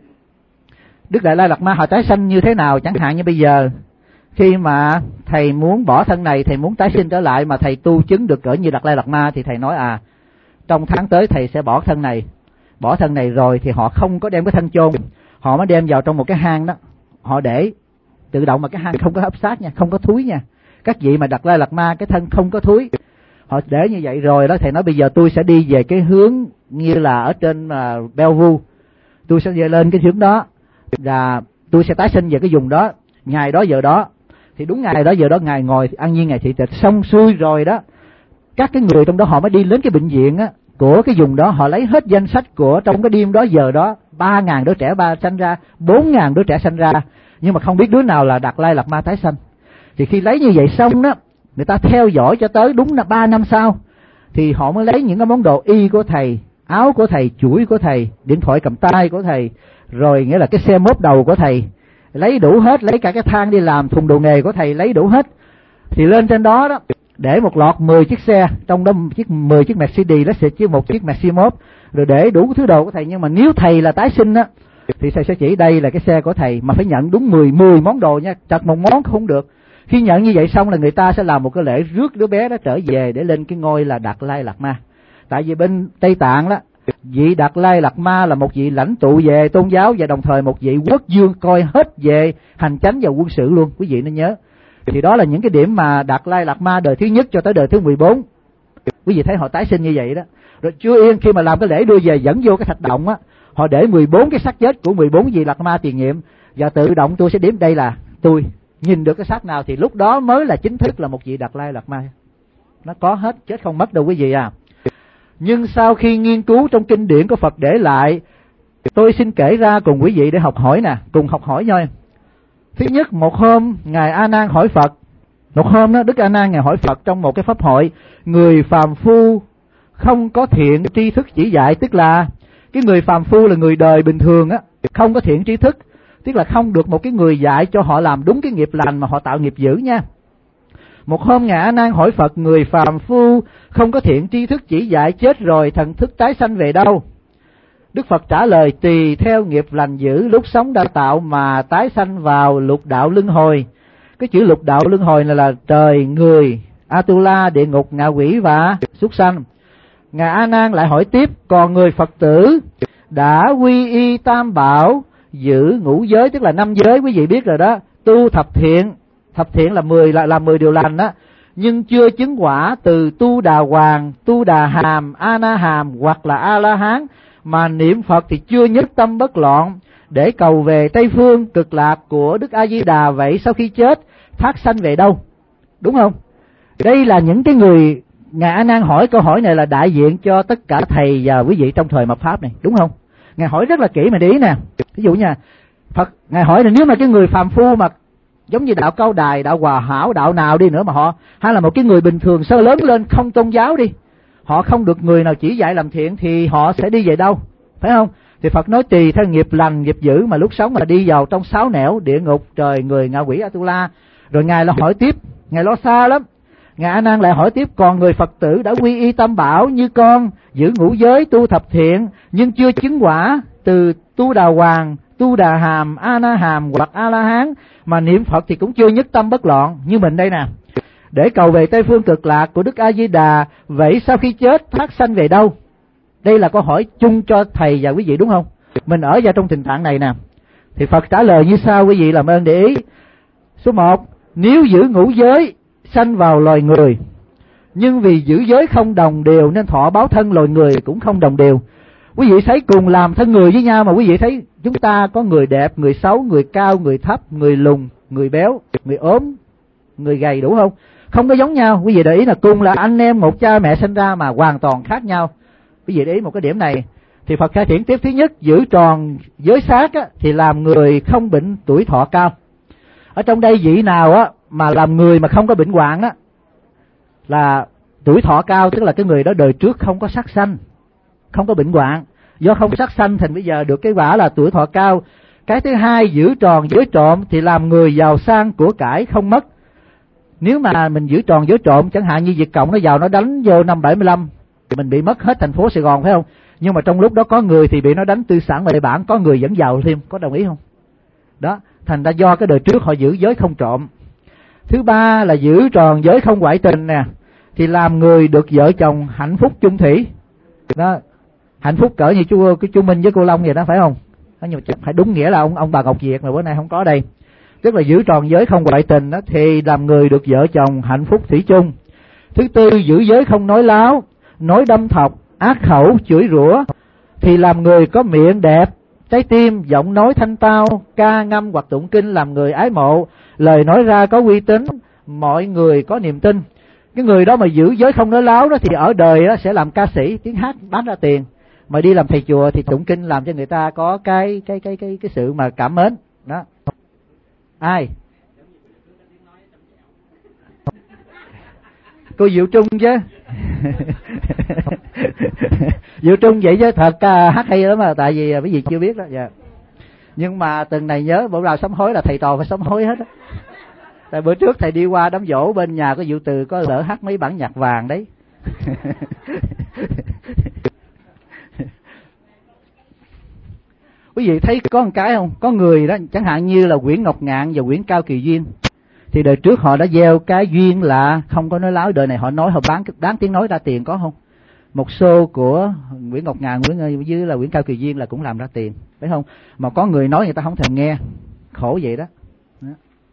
Đức Đạt Lai Lạt Ma họ tái sinh như thế nào? Chẳng hạn như bây giờ khi mà thầy muốn bỏ thân này, thầy muốn tái sinh trở lại mà thầy tu chứng được cỡ như Đạt Lai Lạt Ma thì thầy nói à, trong tháng tới thầy sẽ bỏ thân này. Bỏ thân này rồi thì họ không có đem cái thân chôn, họ mới đem vào trong một cái hang đó, họ để tự động mà cái hang không có ấp sát nha, không có thúi nha. Các vị mà Đạt Lai Lạt Ma cái thân không có thúi, họ để như vậy rồi đó. Thầy nói bây giờ tôi sẽ đi về cái hướng như là ở trên uh, Bellevue, tôi sẽ về lên cái hướng đó và tôi sẽ tái sinh về cái vùng đó, ngày đó giờ đó. Thì đúng ngày đó giờ đó Ngài ngồi ăn nhiên Ngài thị tịch xong xuôi rồi đó, các cái người trong đó họ mới đi đến cái bệnh viện á của cái vùng đó, họ lấy hết danh sách của trong cái đêm đó giờ đó, ba ngàn đứa trẻ ba sanh ra, bốn ngàn đứa trẻ sanh ra, nhưng mà không biết đứa nào là Đạt Lai Lạt Ma tái sanh. Thì khi lấy như vậy xong đó, người ta theo dõi cho tới đúng là ba năm sau thì họ mới lấy những cái món đồ y của thầy, áo của thầy, chuỗi của thầy, điện thoại cầm tay của thầy, rồi nghĩa là cái xe mốp đầu của thầy, lấy đủ hết, lấy cả cái thang đi làm, thùng đồ nghề của thầy lấy đủ hết. Thì lên trên đó đó để một loạt mười chiếc xe, trong đó chiếc mười chiếc Mercedes nó sẽ chứ một chiếc Mercedes mốp, rồi để đủ thứ đồ của thầy. Nhưng mà nếu thầy là tái sinh á thì thầy sẽ chỉ đây là cái xe của thầy, mà phải nhận đúng mười mười món đồ nha, chặt một món không được. Khi nhận như vậy xong là người ta sẽ làm một cái lễ rước đứa bé đó trở về để lên cái ngôi là Đạt Lai Lạt Ma. Tại vì bên Tây Tạng đó, vị Đạt Lai Lạt Ma là một vị lãnh tụ về tôn giáo và đồng thời một vị quốc vương coi hết về hành chánh và quân sự luôn, quý vị nên nhớ. Thì đó là những cái điểm mà Đạt Lai Lạt Ma đời thứ nhất cho tới đời thứ mười bốn. Quý vị thấy họ tái sinh như vậy đó. Rồi chưa yên, khi mà làm cái lễ đưa về dẫn vô cái thạch động á, họ để mười bốn cái xác chết của mười bốn vị Lạt Ma tiền nhiệm, và tự động tôi sẽ đếm đây là tôi, nhìn được cái xác nào thì lúc đó mới là chính thức là một vị Đạt Lai Lạt Ma. Nó có hết, chết không mất đâu quý vị à. Nhưng sau khi nghiên cứu trong kinh điển của Phật để lại, tôi xin kể ra cùng quý vị để học hỏi nè, cùng học hỏi nhau. Thứ nhất, một hôm Ngài A Nan hỏi Phật, một hôm đó Đức A Nan Ngài hỏi Phật trong một cái pháp hội, người phàm phu không có thiện tri thức chỉ dạy, tức là cái người phàm phu là người đời bình thường á, không có thiện tri thức, tức là không được một cái người dạy cho họ làm đúng cái nghiệp lành mà họ tạo nghiệp dữ nha. Một hôm Ngài A Nan hỏi Phật, người phàm phu không có thiện tri thức chỉ dạy, chết rồi thần thức tái sanh về đâu? Đức Phật trả lời, tùy theo nghiệp lành dữ lúc sống đã tạo mà tái sanh vào lục đạo luân hồi. Cái chữ lục đạo luân hồi này là trời, người, Atula, địa ngục, ngạ quỷ và súc sanh. Ngài A Nan lại hỏi tiếp, còn người Phật tử đã quy y tam bảo, giữ ngũ giới, tức là năm giới, quý vị biết rồi đó, tu thập thiện, thập thiện là mười là làm mười điều lành đó, nhưng chưa chứng quả từ tu đà hoàng, tu đà hàm, a na hàm hoặc là a la hán, mà niệm Phật thì chưa nhất tâm bất loạn để cầu về Tây phương cực lạc của Đức A Di Đà, vậy sau khi chết thác sanh về đâu? Đúng không? Đây là những cái người Ngài A Nan hỏi câu hỏi này là đại diện cho tất cả thầy và quý vị trong thời mạt Pháp này, đúng không? Ngài hỏi rất là kỹ mà để ý nè. Ví dụ nha, Phật Ngài hỏi là nếu mà cái người phàm phu mà Giống như đạo Cao Đài, đạo Hòa Hảo, đạo nào đi nữa mà họ, hay là một cái người bình thường sơ lớn lên không tôn giáo đi, họ không được người nào chỉ dạy làm thiện thì họ sẽ đi về đâu, phải không? Thì Phật nói tùy theo nghiệp lành, nghiệp dữ mà lúc sống mà đi vào trong sáu nẻo địa ngục, trời, người, ngạ quỷ, Atula. Rồi Ngài là hỏi tiếp, Ngài lo xa lắm. Ngài A Nan lại hỏi tiếp, còn người Phật tử đã quy y Tam Bảo như con, giữ ngũ giới, tu thập thiện, nhưng chưa chứng quả từ tu đà hoàng, tu đà hàm, a na hàm hoặc a la hán, mà niệm Phật thì cũng chưa nhất tâm bất loạn như mình đây nè, để cầu về Tây phương cực lạc của Đức A Di Đà, vậy sau khi chết thác sanh về đâu? Đây là câu hỏi chung cho thầy và quý vị, đúng không? Mình ở vào trong tình trạng này nè. Thì Phật trả lời như sau, quý vị làm ơn để ý. Số một, nếu giữ ngũ giới sanh vào loài người, nhưng vì giữ giới không đồng đều nên thọ báo thân loài người cũng không đồng đều. Quý vị thấy cùng làm thân người với nhau mà quý vị thấy chúng ta có người đẹp, người xấu, người cao, người thấp, người lùn, người béo, người ốm, người gầy, đủ không? Không có giống nhau. Quý vị để ý là cùng là anh em một cha mẹ sinh ra mà hoàn toàn khác nhau. Quý vị để ý một cái điểm này. Thì Phật khai triển tiếp, thứ nhất, giữ tròn giới sát á, thì làm người không bệnh tuổi thọ cao. Ở trong đây vị nào á mà làm người mà không có bệnh hoạn á là tuổi thọ cao, tức là cái người đó đời trước không có sát sanh, không có bệnh hoạn, do không sát sanh thì bây giờ được cái quả là tuổi thọ cao. Cái thứ hai, giữ tròn giới trộm thì làm người giàu sang của cải không mất. Nếu mà mình giữ tròn giới trộm, chẳng hạn như Việt Cộng nó vào nó đánh vô năm bảy mươi lăm thì mình bị mất hết thành phố Sài Gòn, phải không? Nhưng mà trong lúc đó có người thì bị nó đánh tư sản bại bản, có người vẫn giàu thêm, có đồng ý không? Đó, thành ra do cái đời trước họ giữ giới không trộm. Thứ ba là giữ tròn giới không ngoại tình nè, thì làm người được vợ chồng hạnh phúc chung thủy. Đó, hạnh phúc cỡ như chú cái chú Minh với cô Long vậy đó, phải không? Nhưng mà phải đúng nghĩa là ông ông bà Ngọc Việt mà bữa nay không có đây. Tức là giữ tròn giới không ngoại tình đó, thì làm người được vợ chồng hạnh phúc thủy chung. Thứ tư, giữ giới không nói láo, nói đâm thọc, ác khẩu, chửi rủa, thì làm người có miệng đẹp, trái tim, giọng nói thanh tao, ca ngâm hoặc tụng kinh làm người ái mộ, lời nói ra có uy tín, mọi người có niềm tin. Cái người đó mà giữ giới không nói láo đó thì ở đời đó sẽ làm ca sĩ, tiếng hát bán ra tiền, mà đi làm thầy chùa thì tụng kinh làm cho người ta có cái cái cái cái cái sự mà cảm mến đó. Ai? Cô Diệu Trung chứ. Diệu Trung vậy chứ thật hát hay lắm mà, tại vì cái gì chưa biết đó. Dạ. Nhưng mà từng này nhớ bữa nào sám hối là thầy trò phải sám hối hết á. Tại bữa trước thầy đi qua đám dỗ bên nhà có Diệu Từ có lỡ hát mấy bản nhạc vàng đấy. Quý vị thấy có một cái không? Có người đó, chẳng hạn như là Nguyễn Ngọc Ngạn và Nguyễn Cao Kỳ Duyên, thì đời trước họ đã gieo cái duyên là không có nói láo, đời này họ nói họ bán đáng tiếng nói ra tiền, có không? Một show của Nguyễn Ngọc Ngạn, Nguyễn với là Nguyễn Cao Kỳ Duyên là cũng làm ra tiền, phải không? Mà có người nói người ta không thèm nghe, khổ vậy đó. Đó.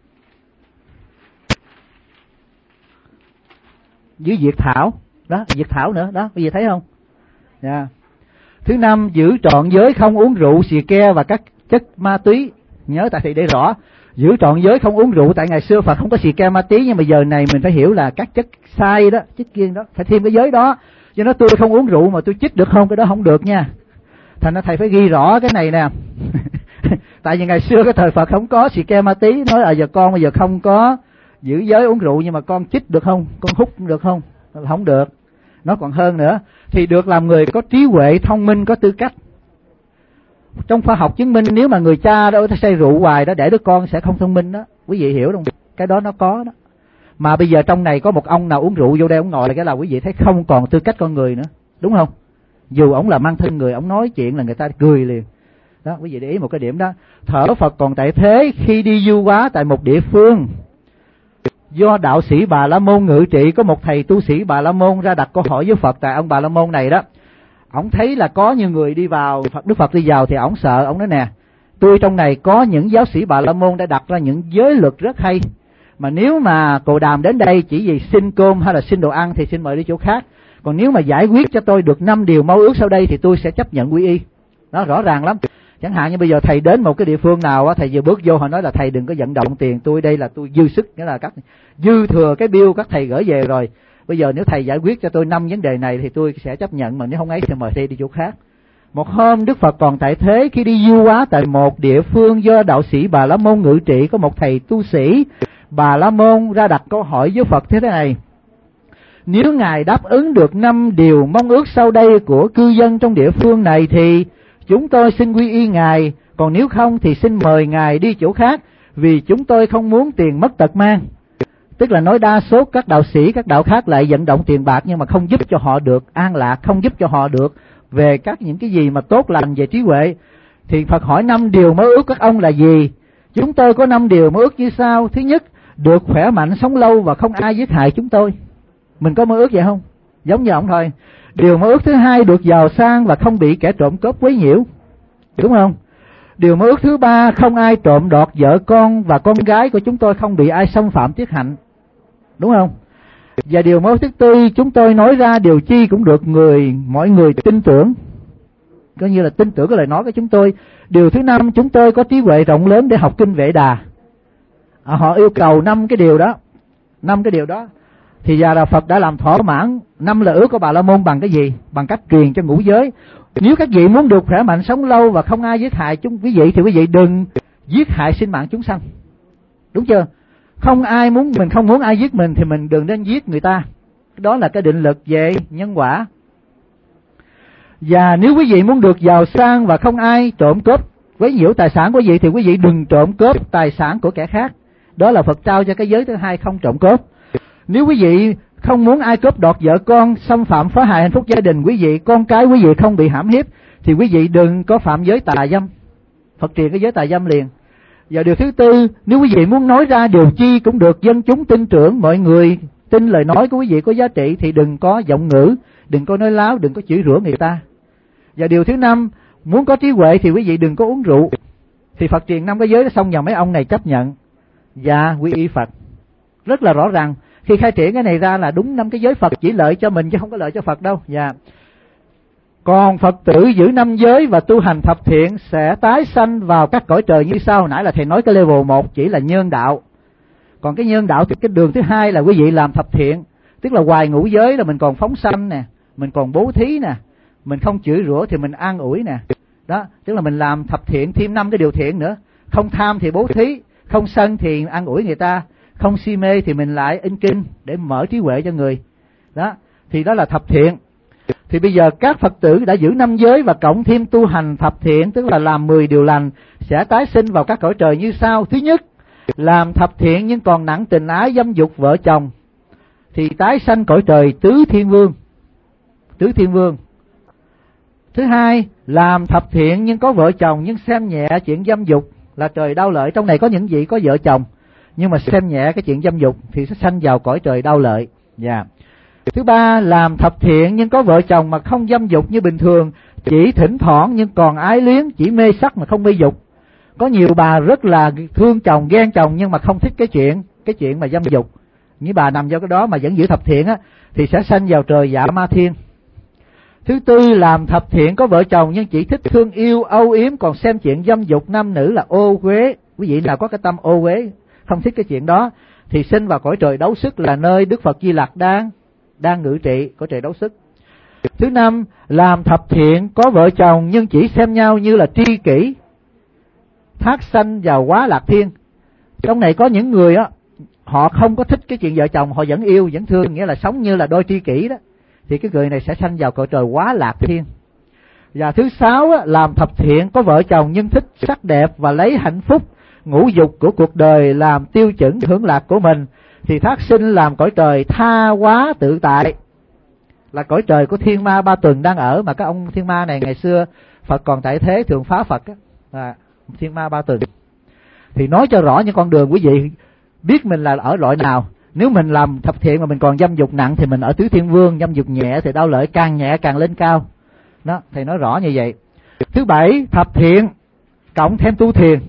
Với Việt Thảo, đó, Việt Thảo nữa, đó, quý vị thấy không? Dạ. Yeah. Thứ năm, giữ trọn giới không uống rượu, xì ke và các chất ma túy. Nhớ tại thì để rõ, giữ trọn giới không uống rượu, tại ngày xưa Phật không có xì ke ma túy, nhưng mà giờ này mình phải hiểu là các chất sai đó, chất kiêng đó, phải thêm cái giới đó. Cho nó tôi không uống rượu mà tôi chích được không? Cái đó không được nha. Thành ra thầy phải ghi rõ cái này nè. Tại vì ngày xưa cái thời Phật không có xì ke ma túy, nói là giờ con bây giờ không có giữ giới uống rượu, nhưng mà con chích được không? Con hút được không? Không được. Nó còn hơn nữa, thì được làm người có trí huệ, thông minh, có tư cách. Trong khoa học chứng minh nếu mà người cha đó say rượu hoài đó để đứa con sẽ không thông minh đó, quý vị hiểu không? Cái đó nó có đó. Mà bây giờ trong này có một ông nào uống rượu vô đây ông ngồi là cái là quý vị thấy không còn tư cách con người nữa, đúng không? Dù ông là mang thân người, ông nói chuyện là người ta cười liền. Đó, quý vị để ý một cái điểm đó. Thở Phật còn tại thế, khi đi du hóa tại một địa phương, do đạo sĩ Bà La Môn ngự trị, có một thầy tu sĩ Bà La Môn ra đặt câu hỏi với Phật. Tại ông Bà La Môn này đó, ông thấy là có nhiều người đi vào, Đức Phật đi vào thì ông sợ, ông nói nè, tôi trong này có những giáo sĩ Bà La Môn đã đặt ra những giới luật rất hay, mà nếu mà Cồ Đàm đến đây chỉ vì xin cơm hay là xin đồ ăn thì xin mời đi chỗ khác, còn nếu mà giải quyết cho tôi được năm điều mong ước sau đây thì tôi sẽ chấp nhận quy y. Nó rõ ràng lắm. Chẳng hạn như bây giờ thầy đến một cái địa phương nào á, thầy vừa bước vô họ nói là thầy đừng có vận động tiền, tôi đây là tôi dư sức, nghĩa là các dư thừa cái bill các thầy gửi về rồi. Bây giờ nếu thầy giải quyết cho tôi năm vấn đề này thì tôi sẽ chấp nhận, mà nếu không ấy thì mời thầy đi chỗ khác. Một hôm Đức Phật còn tại thế, khi đi du hóa tại một địa phương do đạo sĩ Bà La Môn ngự trị, có một thầy tu sĩ Bà La Môn ra đặt câu hỏi với Phật thế này: nếu Ngài đáp ứng được năm điều mong ước sau đây của cư dân trong địa phương này thì chúng tôi xin quy y Ngài, còn nếu không thì xin mời Ngài đi chỗ khác, vì chúng tôi không muốn tiền mất tật mang. Tức là nói đa số các đạo sĩ, các đạo khác lại vận động tiền bạc nhưng mà không giúp cho họ được an lạc, không giúp cho họ được về các những cái gì mà tốt lành về trí huệ. Thì Phật hỏi năm điều mơ ước các ông là gì? Chúng tôi có năm điều mơ ước như sau. Thứ nhất, được khỏe mạnh, sống lâu và không ai giết hại chúng tôi. Mình có mơ ước vậy không? Giống như ông thôi. Điều mơ ước thứ hai, được giàu sang và không bị kẻ trộm cướp quấy nhiễu. Đúng không? Điều mơ ước thứ ba, không ai trộm đoạt vợ con và con gái của chúng tôi, không bị ai xâm phạm tiết hạnh. Đúng không? Và điều mơ ước thứ tư, chúng tôi nói ra điều chi cũng được người mọi người tin tưởng, coi như là tin tưởng cái lời nói của chúng tôi. Điều thứ năm, chúng tôi có trí huệ rộng lớn để học kinh Vệ Đà. À, họ yêu cầu năm cái điều đó, năm cái điều đó. Thì giờ là Phật đã làm thỏa mãn năm lời ước của Bà La Môn bằng cái gì? Bằng cách truyền cho ngũ giới. Nếu các vị muốn được khỏe mạnh, sống lâu và không ai giết hại chúng quý vị thì quý vị đừng giết hại sinh mạng chúng sanh. Đúng chưa? Không ai muốn, mình không muốn ai giết mình thì mình đừng nên giết người ta. Đó là cái định lực về nhân quả. Và nếu quý vị muốn được giàu sang và không ai trộm cướp quấy nhiễu tài sản của quý vị thì quý vị đừng trộm cướp tài sản của kẻ khác. Đó là Phật trao cho cái giới thứ hai, không trộm cướp. Nếu quý vị không muốn ai cướp đoạt vợ con, xâm phạm phá hại hạnh phúc gia đình quý vị, con cái quý vị không bị hãm hiếp thì quý vị đừng có phạm giới tà dâm. Phật truyền cái giới tà dâm liền. Và điều thứ tư, nếu quý vị muốn nói ra điều chi cũng được dân chúng tin tưởng, mọi người tin lời nói của quý vị có giá trị thì đừng có giọng ngữ, đừng có nói láo, đừng có chửi rủa người ta. Và điều thứ năm, muốn có trí huệ thì quý vị đừng có uống rượu. Thì Phật truyền năm cái giới đó xong, và mấy ông này chấp nhận và quy y Phật. Rất là rõ ràng, khi khai triển cái này ra là đúng năm cái giới Phật chỉ lợi cho mình chứ không có lợi cho Phật đâu. Và còn Phật tử giữ năm giới và tu hành thập thiện sẽ tái sanh vào các cõi trời như sau. Nãy là thầy nói cái level một chỉ là nhân đạo. Còn cái nhân đạo thì cái đường thứ hai là quý vị làm thập thiện. Tức là ngoài ngũ giới là mình còn phóng sanh nè, mình còn bố thí nè, mình không chửi rủa thì mình an ủi nè. Đó, tức là mình làm thập thiện thêm năm cái điều thiện nữa. Không tham thì bố thí, không sân thì an ủi người ta, không si mê thì mình lại in kinh để mở trí huệ cho người. Đó, thì đó là thập thiện. Thì bây giờ các Phật tử đã giữ năm giới và cộng thêm tu hành thập thiện, tức là làm mười điều lành, sẽ tái sinh vào các cõi trời như sau. Thứ nhất, làm thập thiện nhưng còn nặng tình ái dâm dục vợ chồng thì tái sanh cõi trời tứ thiên vương. Tứ thiên vương. Thứ hai, làm thập thiện nhưng có vợ chồng nhưng xem nhẹ chuyện dâm dục là trời đau lợi. Trong này có những vị có vợ chồng nhưng mà xem nhẹ cái chuyện dâm dục thì sẽ sanh vào cõi trời đau lợi. Dạ. Yeah. Thứ ba, làm thập thiện nhưng có vợ chồng mà không dâm dục như bình thường, chỉ thỉnh thoảng nhưng còn ái luyến, chỉ mê sắc mà không mê dục. Có nhiều bà rất là thương chồng, ghen chồng nhưng mà không thích cái chuyện cái chuyện mà dâm dục. Những bà nằm vào cái đó mà vẫn giữ thập thiện á thì sẽ sanh vào trời dạ ma thiên. Thứ tư, làm thập thiện có vợ chồng nhưng chỉ thích thương yêu, âu yếm, còn xem chuyện dâm dục nam nữ là ô uế. Quý vị nào có cái tâm ô uế, không thích cái chuyện đó thì sinh vào cõi trời đấu sức là nơi Đức Phật Di Lặc đang đang ngự trị, cõi trời đấu sức. Thứ năm, làm thập thiện có vợ chồng nhưng chỉ xem nhau như là tri kỷ, thác sanh vào Quá Lạc Thiên. Trong này có những người á, họ không có thích cái chuyện vợ chồng, họ vẫn yêu, vẫn thương, nghĩa là sống như là đôi tri kỷ đó, thì cái người này sẽ sanh vào cõi trời Quá Lạc Thiên. Và thứ sáu á, làm thập thiện có vợ chồng nhưng thích sắc đẹp và lấy hạnh phúc ngũ dục của cuộc đời làm tiêu chuẩn hưởng lạc của mình thì thác sinh làm cõi trời Tha Hóa Tự Tại, là cõi trời của thiên ma Ba Tuần đang ở. Mà các ông thiên ma này ngày xưa Phật còn tại thế thường phá Phật á, là thiên ma Ba Tuần. Thì nói cho rõ những con đường quý vị biết mình là ở loại nào. Nếu mình làm thập thiện mà mình còn dâm dục nặng thì mình ở tứ thiên vương, dâm dục nhẹ thì đau lợi càng nhẹ càng lên cao. Đó, thầy nói rõ như vậy. Thứ bảy, thập thiện cộng thêm tu thiền.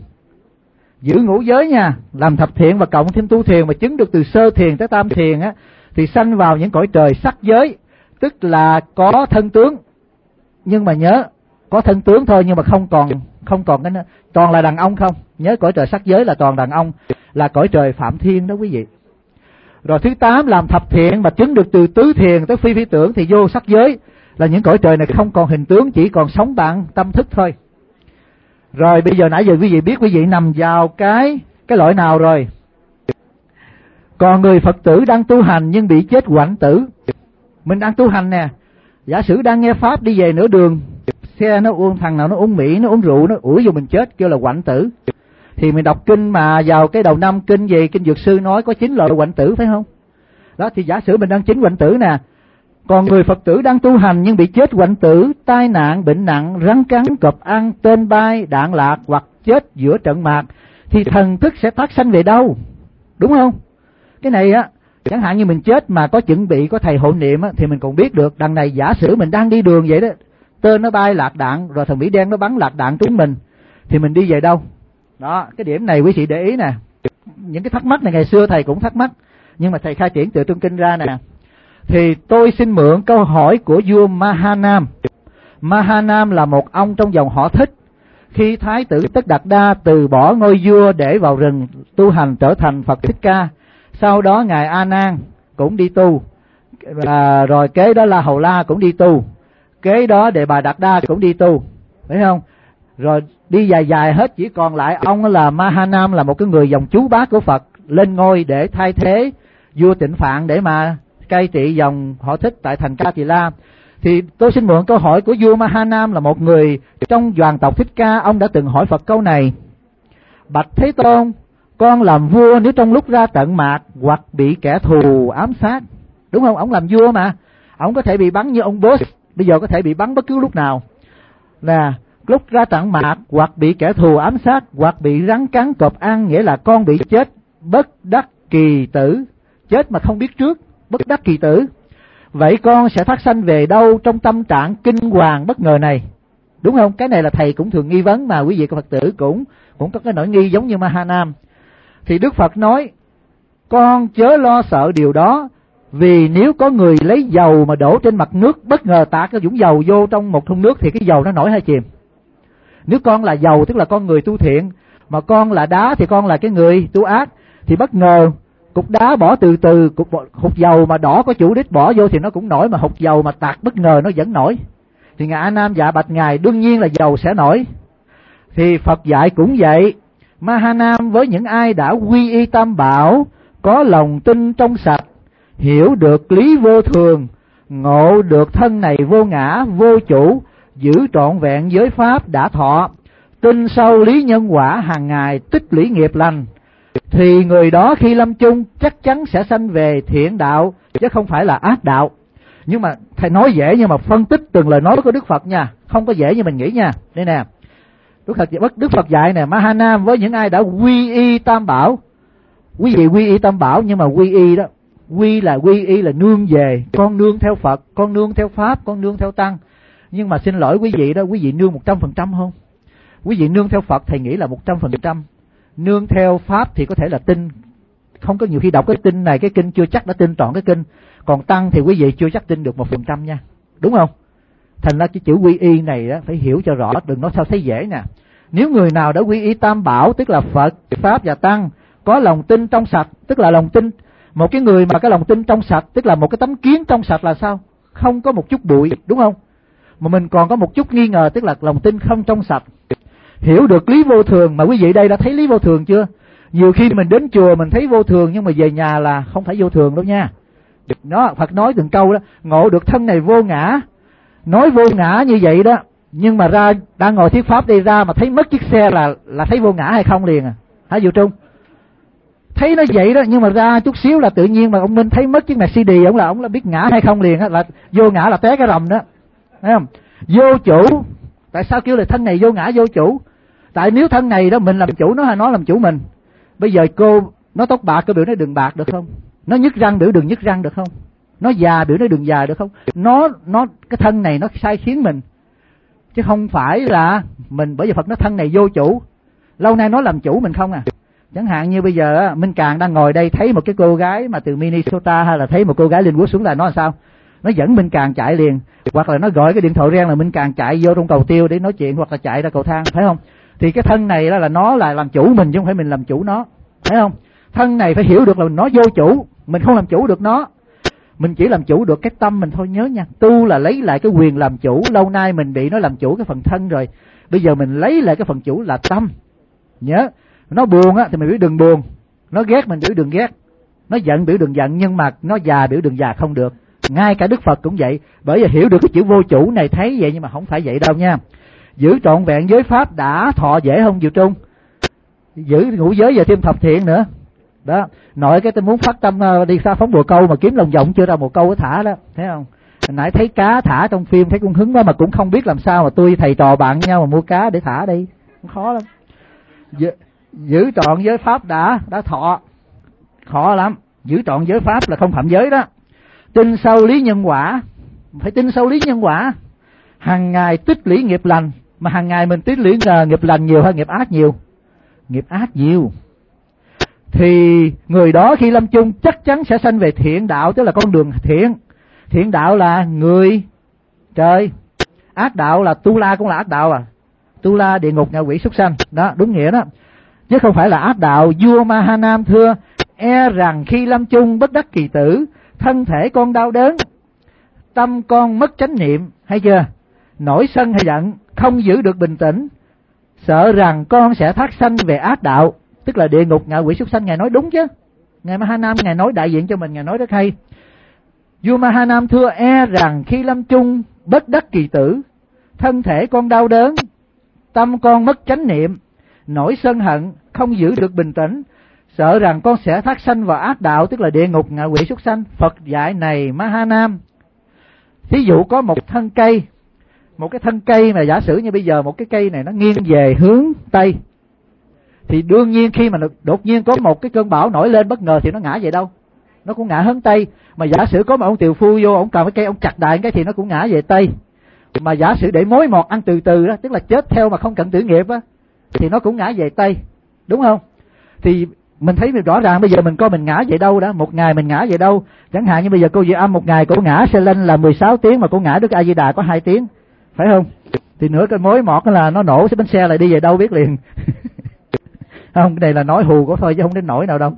Giữ ngũ giới nha, làm thập thiện và cộng thêm tu thiền mà chứng được từ sơ thiền tới tam thiền á thì sanh vào những cõi trời sắc giới, tức là có thân tướng. Nhưng mà nhớ, có thân tướng thôi nhưng mà không còn không còn cái toàn là đàn ông không. Nhớ cõi trời sắc giới là toàn đàn ông, là cõi trời Phạm Thiên đó quý vị. Rồi thứ tám, làm thập thiện mà chứng được từ tứ thiền tới phi phi tưởng thì vô sắc giới là những cõi trời này không còn hình tướng, chỉ còn sống bằng tâm thức thôi. Rồi bây giờ nãy giờ quý vị biết quý vị nằm vào cái cái loại nào rồi. Còn người Phật tử đang tu hành nhưng bị chết quạnh tử. Mình đang tu hành nè, giả sử đang nghe pháp đi về nửa đường, xe nó uống, thằng nào nó uống Mỹ, nó uống rượu, nó ủi vô mình chết, kêu là quạnh tử. Thì mình đọc kinh mà vào cái đầu năm kinh gì, kinh Dược Sư nói có chín loại quạnh tử phải không? Đó, thì giả sử mình đang chín quạnh tử nè. Còn người Phật tử đang tu hành nhưng bị chết quạnh tử, tai nạn, bệnh nặng, rắn cắn, cọp ăn, tên bay, đạn lạc hoặc chết giữa trận mạc, thì thần thức sẽ phát sanh về đâu? Đúng không? Cái này á, chẳng hạn như mình chết mà có chuẩn bị, có thầy hộ niệm á, thì mình còn biết được. Đằng này giả sử mình đang đi đường vậy đó, tên nó bay lạc đạn, rồi thằng Mỹ đen nó bắn lạc đạn trúng mình, thì mình đi về đâu? Đó, cái điểm này quý vị để ý nè. Những cái thắc mắc này ngày xưa thầy cũng thắc mắc, nhưng mà thầy khai triển từ trong kinh ra nè. Thì tôi xin mượn câu hỏi của vua Mahanam. Mahanam là một ông trong dòng họ Thích. Khi Thái tử Tất Đạt Đa từ bỏ ngôi vua để vào rừng tu hành trở thành Phật Thích Ca, sau đó ngài A Nan cũng đi tu, à, rồi kế đó là Hầu La cũng đi tu, kế đó Đề Bà Đạt Đa cũng đi tu, phải không? Rồi đi dài dài hết, chỉ còn lại ông là Mahanam, là một cái người dòng chú bác của Phật lên ngôi để thay thế vua Tịnh Phạn để mà cai trị dòng họ Thích tại thành Ca Tỳ La. Thì tôi xin mượn câu hỏi của vua Mahanam, là một người trong đoàn tộc Thích Ca. Ông đã từng hỏi Phật câu này: Bạch Thế Tôn, con làm vua nếu trong lúc ra trận mạc hoặc bị kẻ thù ám sát. Đúng không? Ông làm vua mà, ông có thể bị bắn như ông Bush, bây giờ có thể bị bắn bất cứ lúc nào. Là lúc ra trận mạc hoặc bị kẻ thù ám sát hoặc bị rắn cắn cọp ăn, nghĩa là con bị chết bất đắc kỳ tử, chết mà không biết trước, bất đắc kỳ tử. Vậy con sẽ phát sanh về đâu trong tâm trạng kinh hoàng bất ngờ này? Đúng không? Cái này là thầy cũng thường nghi vấn, mà quý vị Phật tử cũng cũng có cái nỗi nghi giống như Mahanam. Thì Đức Phật nói: con chớ lo sợ điều đó, vì nếu có người lấy dầu mà đổ trên mặt nước, bất ngờ tạt cái dũng dầu vô trong một thùng nước, thì cái dầu nó nổi hay chìm? Nếu con là dầu tức là con người tu thiện, mà con là đá thì con là cái người tu ác, thì bất ngờ cục đá bỏ từ từ, cục hột dầu mà đỏ có chủ đích bỏ vô thì nó cũng nổi, mà hột dầu mà tạt bất ngờ nó vẫn nổi. Thì ngài A Nan dạ bạch ngài, đương nhiên là dầu sẽ nổi. Thì Phật dạy cũng vậy. Mahanam với những ai đã quy y tam bảo, có lòng tin trong sạch, hiểu được lý vô thường, ngộ được thân này vô ngã vô chủ, giữ trọn vẹn giới pháp đã thọ, tin sâu lý nhân quả, hàng ngày tích lũy nghiệp lành, thì người đó khi lâm chung chắc chắn sẽ sanh về thiện đạo, chứ không phải là ác đạo. Nhưng mà thầy nói dễ, nhưng mà phân tích từng lời nói của Đức Phật nha, không có dễ như mình nghĩ nha. Đây nè, Đức Phật, Đức Phật dạy nè: Mahanam với những ai đã quy y tam bảo. Quý vị quy y tam bảo, nhưng mà quy y đó, quy là quy y là nương về, con nương theo Phật, con nương theo Pháp, con nương theo Tăng. Nhưng mà xin lỗi quý vị đó, quý vị nương một trăm phần trăm không? Quý vị nương theo Phật thầy nghĩ là một trăm phần trăm. Nương theo Pháp thì có thể là tin, không có, nhiều khi đọc cái tin này cái kinh chưa chắc đã tin trọn cái kinh. Còn Tăng thì quý vị chưa chắc tin được một phần trăm nha, đúng không? Thành ra cái chữ quy y này đó phải hiểu cho rõ, đừng nói sao thấy dễ nè. Nếu người nào đã quy y tam bảo, tức là Phật, Pháp và Tăng, có lòng tin trong sạch, tức là lòng tin, một cái người mà cái lòng tin trong sạch, tức là một cái tấm kiến trong sạch là sao? Không có một chút bụi, đúng không? Mà mình còn có một chút nghi ngờ, tức là lòng tin không trong sạch. Hiểu được lý vô thường, mà quý vị đây đã thấy lý vô thường chưa? Nhiều khi mình đến chùa mình thấy vô thường, nhưng mà về nhà là không phải vô thường đâu nha. Nó Phật nói từng câu đó: ngộ được thân này vô ngã. Nói vô ngã như vậy đó, nhưng mà ra đang ngồi thuyết pháp đi ra mà thấy mất chiếc xe là là thấy vô ngã hay không liền à? Hả Diệu Trung? Thấy nó vậy đó, nhưng mà ra chút xíu là tự nhiên mà ông Minh thấy mất chiếc Mercedes, ông là ông là biết ngã hay không liền á, là vô ngã là té cái rầm đó, thấy không? Vô chủ. Tại sao kêu là thân này vô ngã vô chủ? Tại nếu thân này đó mình làm chủ nó hay nó làm chủ mình? Bây giờ cô nó tóc bạc, cô biểu nó đừng bạc được không? Nó nhức răng biểu đừng nhức răng được không? Nó già biểu nó đừng già được không? Nó nó cái thân này nó sai khiến mình, chứ không phải là mình. Bởi vì Phật nói thân này vô chủ, lâu nay nó làm chủ mình không à. Chẳng hạn như bây giờ Minh Càng đang ngồi đây, thấy một cái cô gái mà từ Minnesota, hay là thấy một cô gái lên quốc xuống là nó làm sao? Nó dẫn Minh Càng chạy liền, hoặc là nó gọi cái điện thoại riêng là Minh Càng chạy vô trong cầu tiêu để nói chuyện, hoặc là chạy ra cầu thang, phải không? Thì cái thân này là nó là làm chủ mình chứ không phải mình làm chủ nó, phải không? Thân này phải hiểu được là nó vô chủ, mình không làm chủ được nó. Mình chỉ làm chủ được cái tâm mình thôi, nhớ nha. Tu là lấy lại cái quyền làm chủ. Lâu nay mình bị nó làm chủ cái phần thân rồi, bây giờ mình lấy lại cái phần chủ là tâm. Nhớ, nó buồn á thì mình biểu đừng buồn, nó ghét mình biểu đừng ghét, nó giận biểu đừng giận, nhưng mà nó già biểu đừng già không được. Ngay cả Đức Phật cũng vậy. Bởi vì hiểu được cái chữ vô chủ này thấy vậy, nhưng mà không phải vậy đâu nha. Giữ trọn vẹn giới pháp đã thọ dễ không Diệu Trung? Giữ ngũ giới giờ thêm thập thiện nữa đó. Nội cái tôi muốn phát tâm đi xa phóng bồ câu mà kiếm lòng vọng chưa ra một câu thả đó, thấy không? Hồi nãy thấy cá thả trong phim thấy cũng hứng đó, mà cũng không biết làm sao mà tôi thầy trò bạn nhau mà mua cá để thả đi, cũng khó lắm. Giữ, giữ trọn giới pháp đã đã thọ, khó lắm. Giữ trọn giới pháp là không phạm giới đó. Tin sâu lý nhân quả, phải tin sâu lý nhân quả. Hàng ngày tích lũy nghiệp lành, mà hàng ngày mình tích lũy nghiệp lành nhiều hay nghiệp ác nhiều? Nghiệp ác nhiều. Thì người đó khi lâm chung chắc chắn sẽ sanh về thiện đạo, tức là con đường thiện. Thiện đạo là người trời, ác đạo là tu la cũng là ác đạo à. Tu la địa ngục ngạ quỷ súc sanh, đó đúng nghĩa đó, chứ không phải là ác đạo. Vua Mahanam thưa: e rằng khi lâm chung bất đắc kỳ tử, thân thể con đau đớn, tâm con mất chánh niệm, hay chưa? Nổi sân hay giận, không giữ được bình tĩnh, sợ rằng con sẽ thác sanh về ác đạo, tức là địa ngục ngạ quỷ súc sanh. Ngài nói đúng chứ, Ngài Mahanam Ngài nói đại diện cho mình, Ngài nói rất hay. Vua Mahanam thưa: e rằng khi lâm chung bất đắc kỳ tử, thân thể con đau đớn, tâm con mất chánh niệm, nổi sân hận, không giữ được bình tĩnh, sợ rằng con sẽ thác sanh vào ác đạo, tức là địa ngục ngạ quỷ súc sanh. Phật dạy này Mahanam, thí dụ có một thân cây, một cái thân cây mà giả sử như bây giờ một cái cây này nó nghiêng về hướng Tây, thì đương nhiên khi mà đột nhiên có một cái cơn bão nổi lên bất ngờ thì nó ngã về đâu? Nó cũng ngã hướng Tây. Mà giả sử có một ông tiều phu vô, ông cầm cái cây ông chặt đại cái thì nó cũng ngã về Tây. Mà giả sử để mối mọt ăn từ từ đó, tức là chết theo mà không cần tử nghiệp á, thì nó cũng ngã về Tây, đúng không? Thì mình thấy mình rõ ràng bây giờ mình coi mình ngã về đâu đó, một ngày mình ngã về đâu. Chẳng hạn như bây giờ cô Diệu Âm một ngày cô ngã xe lên là mười sáu tiếng, mà cô ngã Đức A Di Đà có hai tiếng, phải không? Thì nửa cái mối mọt là nó nổ cái bánh xe lại đi về đâu biết liền. Không, cái này là nói hù của thôi chứ không đến nổi nào đâu.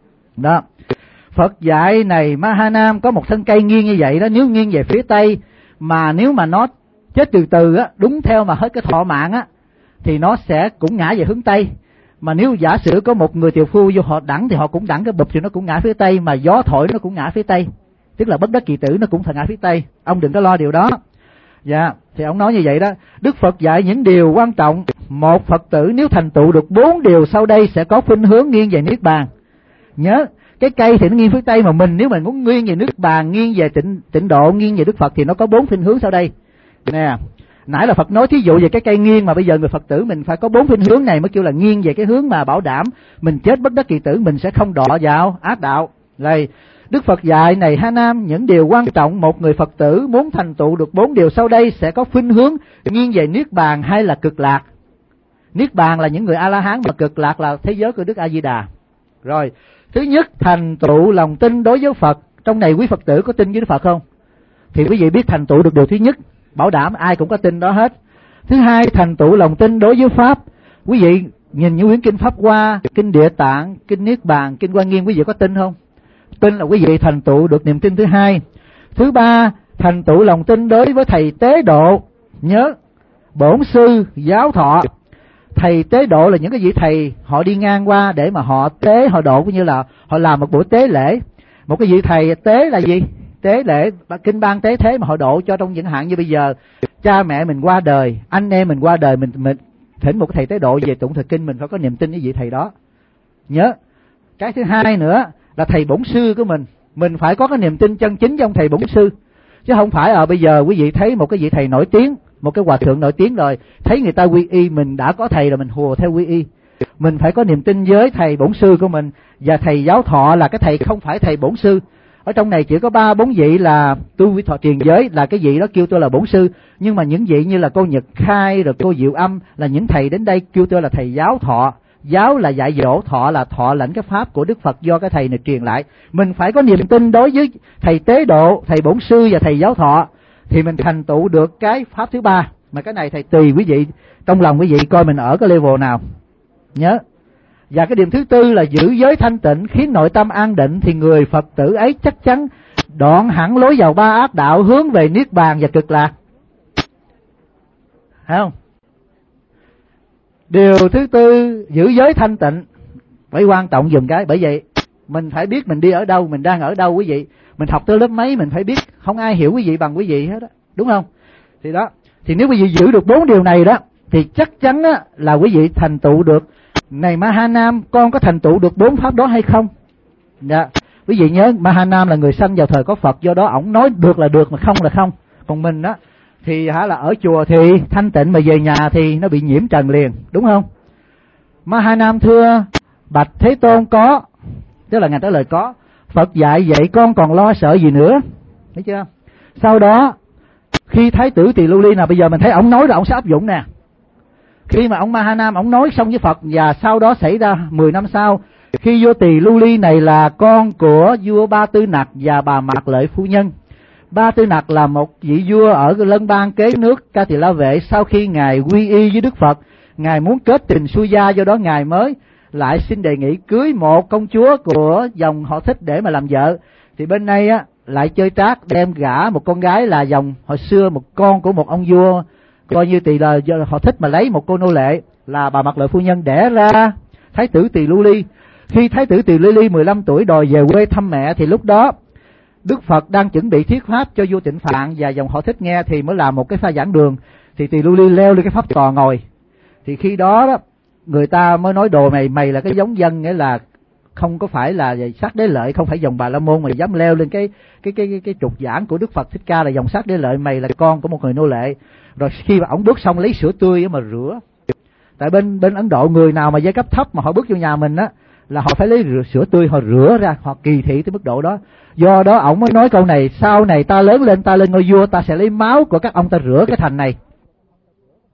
Đó. Phật dạy này Mahanam, có một thân cây nghiêng như vậy đó, nếu nghiêng về phía Tây, mà nếu mà nó chết từ từ á, đúng theo mà hết cái thọ mạng á, thì nó sẽ cũng ngã về hướng Tây. Mà nếu giả sử có một người tiều phu vô họ đẳng thì họ cũng đẳng cái bụp thì nó cũng ngã phía Tây, mà gió thổi nó cũng ngã phía Tây, tức là bất đắc kỳ tử nó cũng phải ngã phía Tây. Ông đừng có lo điều đó. Dạ, thì ông nói như vậy đó. Đức Phật dạy những điều quan trọng. Một Phật tử nếu thành tựu được bốn điều sau đây sẽ có khuynh hướng nghiêng về Niết Bàn. Nhớ, cái cây thì nó nghiêng phía Tây, mà mình nếu mình muốn nghiêng về Niết Bàn, nghiêng về tịnh tịnh độ, nghiêng về Đức Phật thì nó có bốn khuynh hướng sau đây. Nè, nãy là Phật nói thí dụ về cái cây nghiêng, mà bây giờ người Phật tử mình phải có bốn khuynh hướng này mới kêu là nghiêng về cái hướng mà bảo đảm mình chết bất đắc kỳ tử, mình sẽ không đọa vào ác đạo. Đây, Đức Phật dạy này Ha Nam, những điều quan trọng một người Phật tử muốn thành tựu được bốn điều sau đây sẽ có khuynh hướng nghiêng về Niết Bàn hay là cực lạc. Niết Bàn là những người A-la-hán, mà cực lạc là thế giới của Đức A Di Đà. Rồi, thứ nhất, thành tựu lòng tin đối với Phật. Trong này quý Phật tử có tin với Đức Phật không? Thì quý vị biết thành tựu được điều thứ nhất, bảo đảm ai cũng có tin đó hết. Thứ hai, thành tựu lòng tin đối với Pháp. Quý vị nhìn những quyển kinh Pháp Hoa, kinh Địa Tạng, kinh Niết Bàn, kinh Hoa Nghiêm, quý vị có tin không? Tin là quý vị thành tựu được niềm tin thứ hai. Thứ ba, thành tựu lòng tin đối với thầy tế độ. Nhớ, bổn sư, giáo thọ. Thầy tế độ là những cái vị thầy họ đi ngang qua để mà họ tế, họ độ, cũng như là họ làm một buổi tế lễ. Một cái vị thầy tế là gì? Tế lễ, kinh ban tế thế mà họ độ cho. Trong những hạn như bây giờ cha mẹ mình qua đời, anh em mình qua đời, mình mình thỉnh một cái thầy tế độ về tụng thời kinh, mình phải có niềm tin với vị thầy đó. Nhớ. Cái thứ hai nữa là thầy bổn sư của mình, mình phải có cái niềm tin chân chính trong thầy bổn sư, chứ không phải ở à, bây giờ quý vị thấy một cái vị thầy nổi tiếng, một cái hòa thượng nổi tiếng rồi, thấy người ta quy y, mình đã có thầy rồi mình hùa theo quy y. Mình phải có niềm tin với thầy bổn sư của mình. Và thầy giáo thọ là cái thầy không phải thầy bổn sư. Ở trong này chỉ có ba bốn vị là tu vi thọ truyền giới, là cái vị đó kêu tôi là bổn sư. Nhưng mà những vị như là cô Nhật Khai rồi cô Diệu Âm là những thầy đến đây kêu tôi là thầy giáo thọ. Giáo là dạy dỗ, thọ là thọ lãnh cái pháp của Đức Phật do cái thầy này truyền lại. Mình phải có niềm tin đối với thầy tế độ, thầy bổn sư và thầy giáo thọ, thì mình thành tựu được cái pháp thứ ba. Mà cái này thầy tùy quý vị, trong lòng quý vị coi mình ở cái level nào. Nhớ. Và cái điểm thứ tư là giữ giới thanh tịnh, khiến nội tâm an định, thì người Phật tử ấy chắc chắn đoạn hẳn lối vào ba ác đạo, hướng về niết bàn và cực lạc. Thấy không? Điều thứ tư, giữ giới thanh tịnh. Phải quan trọng dùm cái. Bởi vậy mình phải biết mình đi ở đâu, mình đang ở đâu quý vị. Mình học tới lớp mấy mình phải biết, không ai hiểu quý vị bằng quý vị hết đó, đúng không? Thì đó, thì nếu quý vị giữ được bốn điều này đó thì chắc chắn á, là quý vị thành tựu được. Này Mahanam, con có thành tựu được bốn pháp đó hay không? Dạ. Quý vị nhớ Mahanam là người sanh vào thời có Phật, do đó ổng nói được là được mà không là không. Còn mình á thì hả là ở chùa thì thanh tịnh mà về nhà thì nó bị nhiễm trần liền, đúng không? Mahanam thưa bạch Thế Tôn có, tức là ngài trả lời có. Phật dạy vậy con còn lo sợ gì nữa, thấy chưa? Sau đó khi Thái tử Tỳ Lưu Ly nào, bây giờ mình thấy ổng nói rồi ổng sẽ áp dụng nè. Khi mà ông Mahanam ổng nói xong với Phật, và sau đó xảy ra mười năm sau, khi vua Tỳ Lưu Ly này là con của vua Ba Tư Nặc và bà Mạc Lợi phu nhân. Ba Tư Nặc là một vị vua ở Lân Bang kế nước Ca Tỳ La Vệ. Sau khi ngài quy y với Đức Phật, ngài muốn kết tình xuôi gia, do đó ngài mới lại xin đề nghị cưới một công chúa của dòng họ Thích để mà làm vợ. Thì bên này á lại chơi trác, đem gả một con gái là dòng hồi xưa, một con của một ông vua coi như Tỳ là họ Thích, mà lấy một cô nô lệ là bà Mạc Lợi phu nhân, đẻ ra Thái tử Tỳ Lưu Ly. Khi Thái tử Tỳ Lưu Ly mười lăm tuổi đòi về quê thăm mẹ, thì lúc đó Đức Phật đang chuẩn bị thuyết pháp cho vua Tịnh Phạn và dòng họ Thích nghe, thì mới làm một cái pha giảng đường. Thì Tỳ Lưu Ly leo lên cái pháp tòa ngồi. Thì khi đó đó người ta mới nói đồ mày mày là cái giống dân, nghĩa là không có phải là Sát Đế Lợi, không phải dòng Bà La Môn, mà dám leo lên cái cái cái cái, cái trục giảng của Đức Phật Thích Ca là dòng Sát Đế Lợi, mày là con của một người nô lệ. Rồi khi mà ổng bước xong lấy sữa tươi mà rửa. Tại bên bên Ấn Độ, người nào mà giai cấp thấp mà họ bước vô nhà mình á là họ phải lấy rửa, sữa tươi họ rửa ra, họ kỳ thị tới mức độ đó. Do đó ổng mới nói câu này: sau này ta lớn lên, ta lên ngôi vua, ta sẽ lấy máu của các ông ta rửa cái thành này.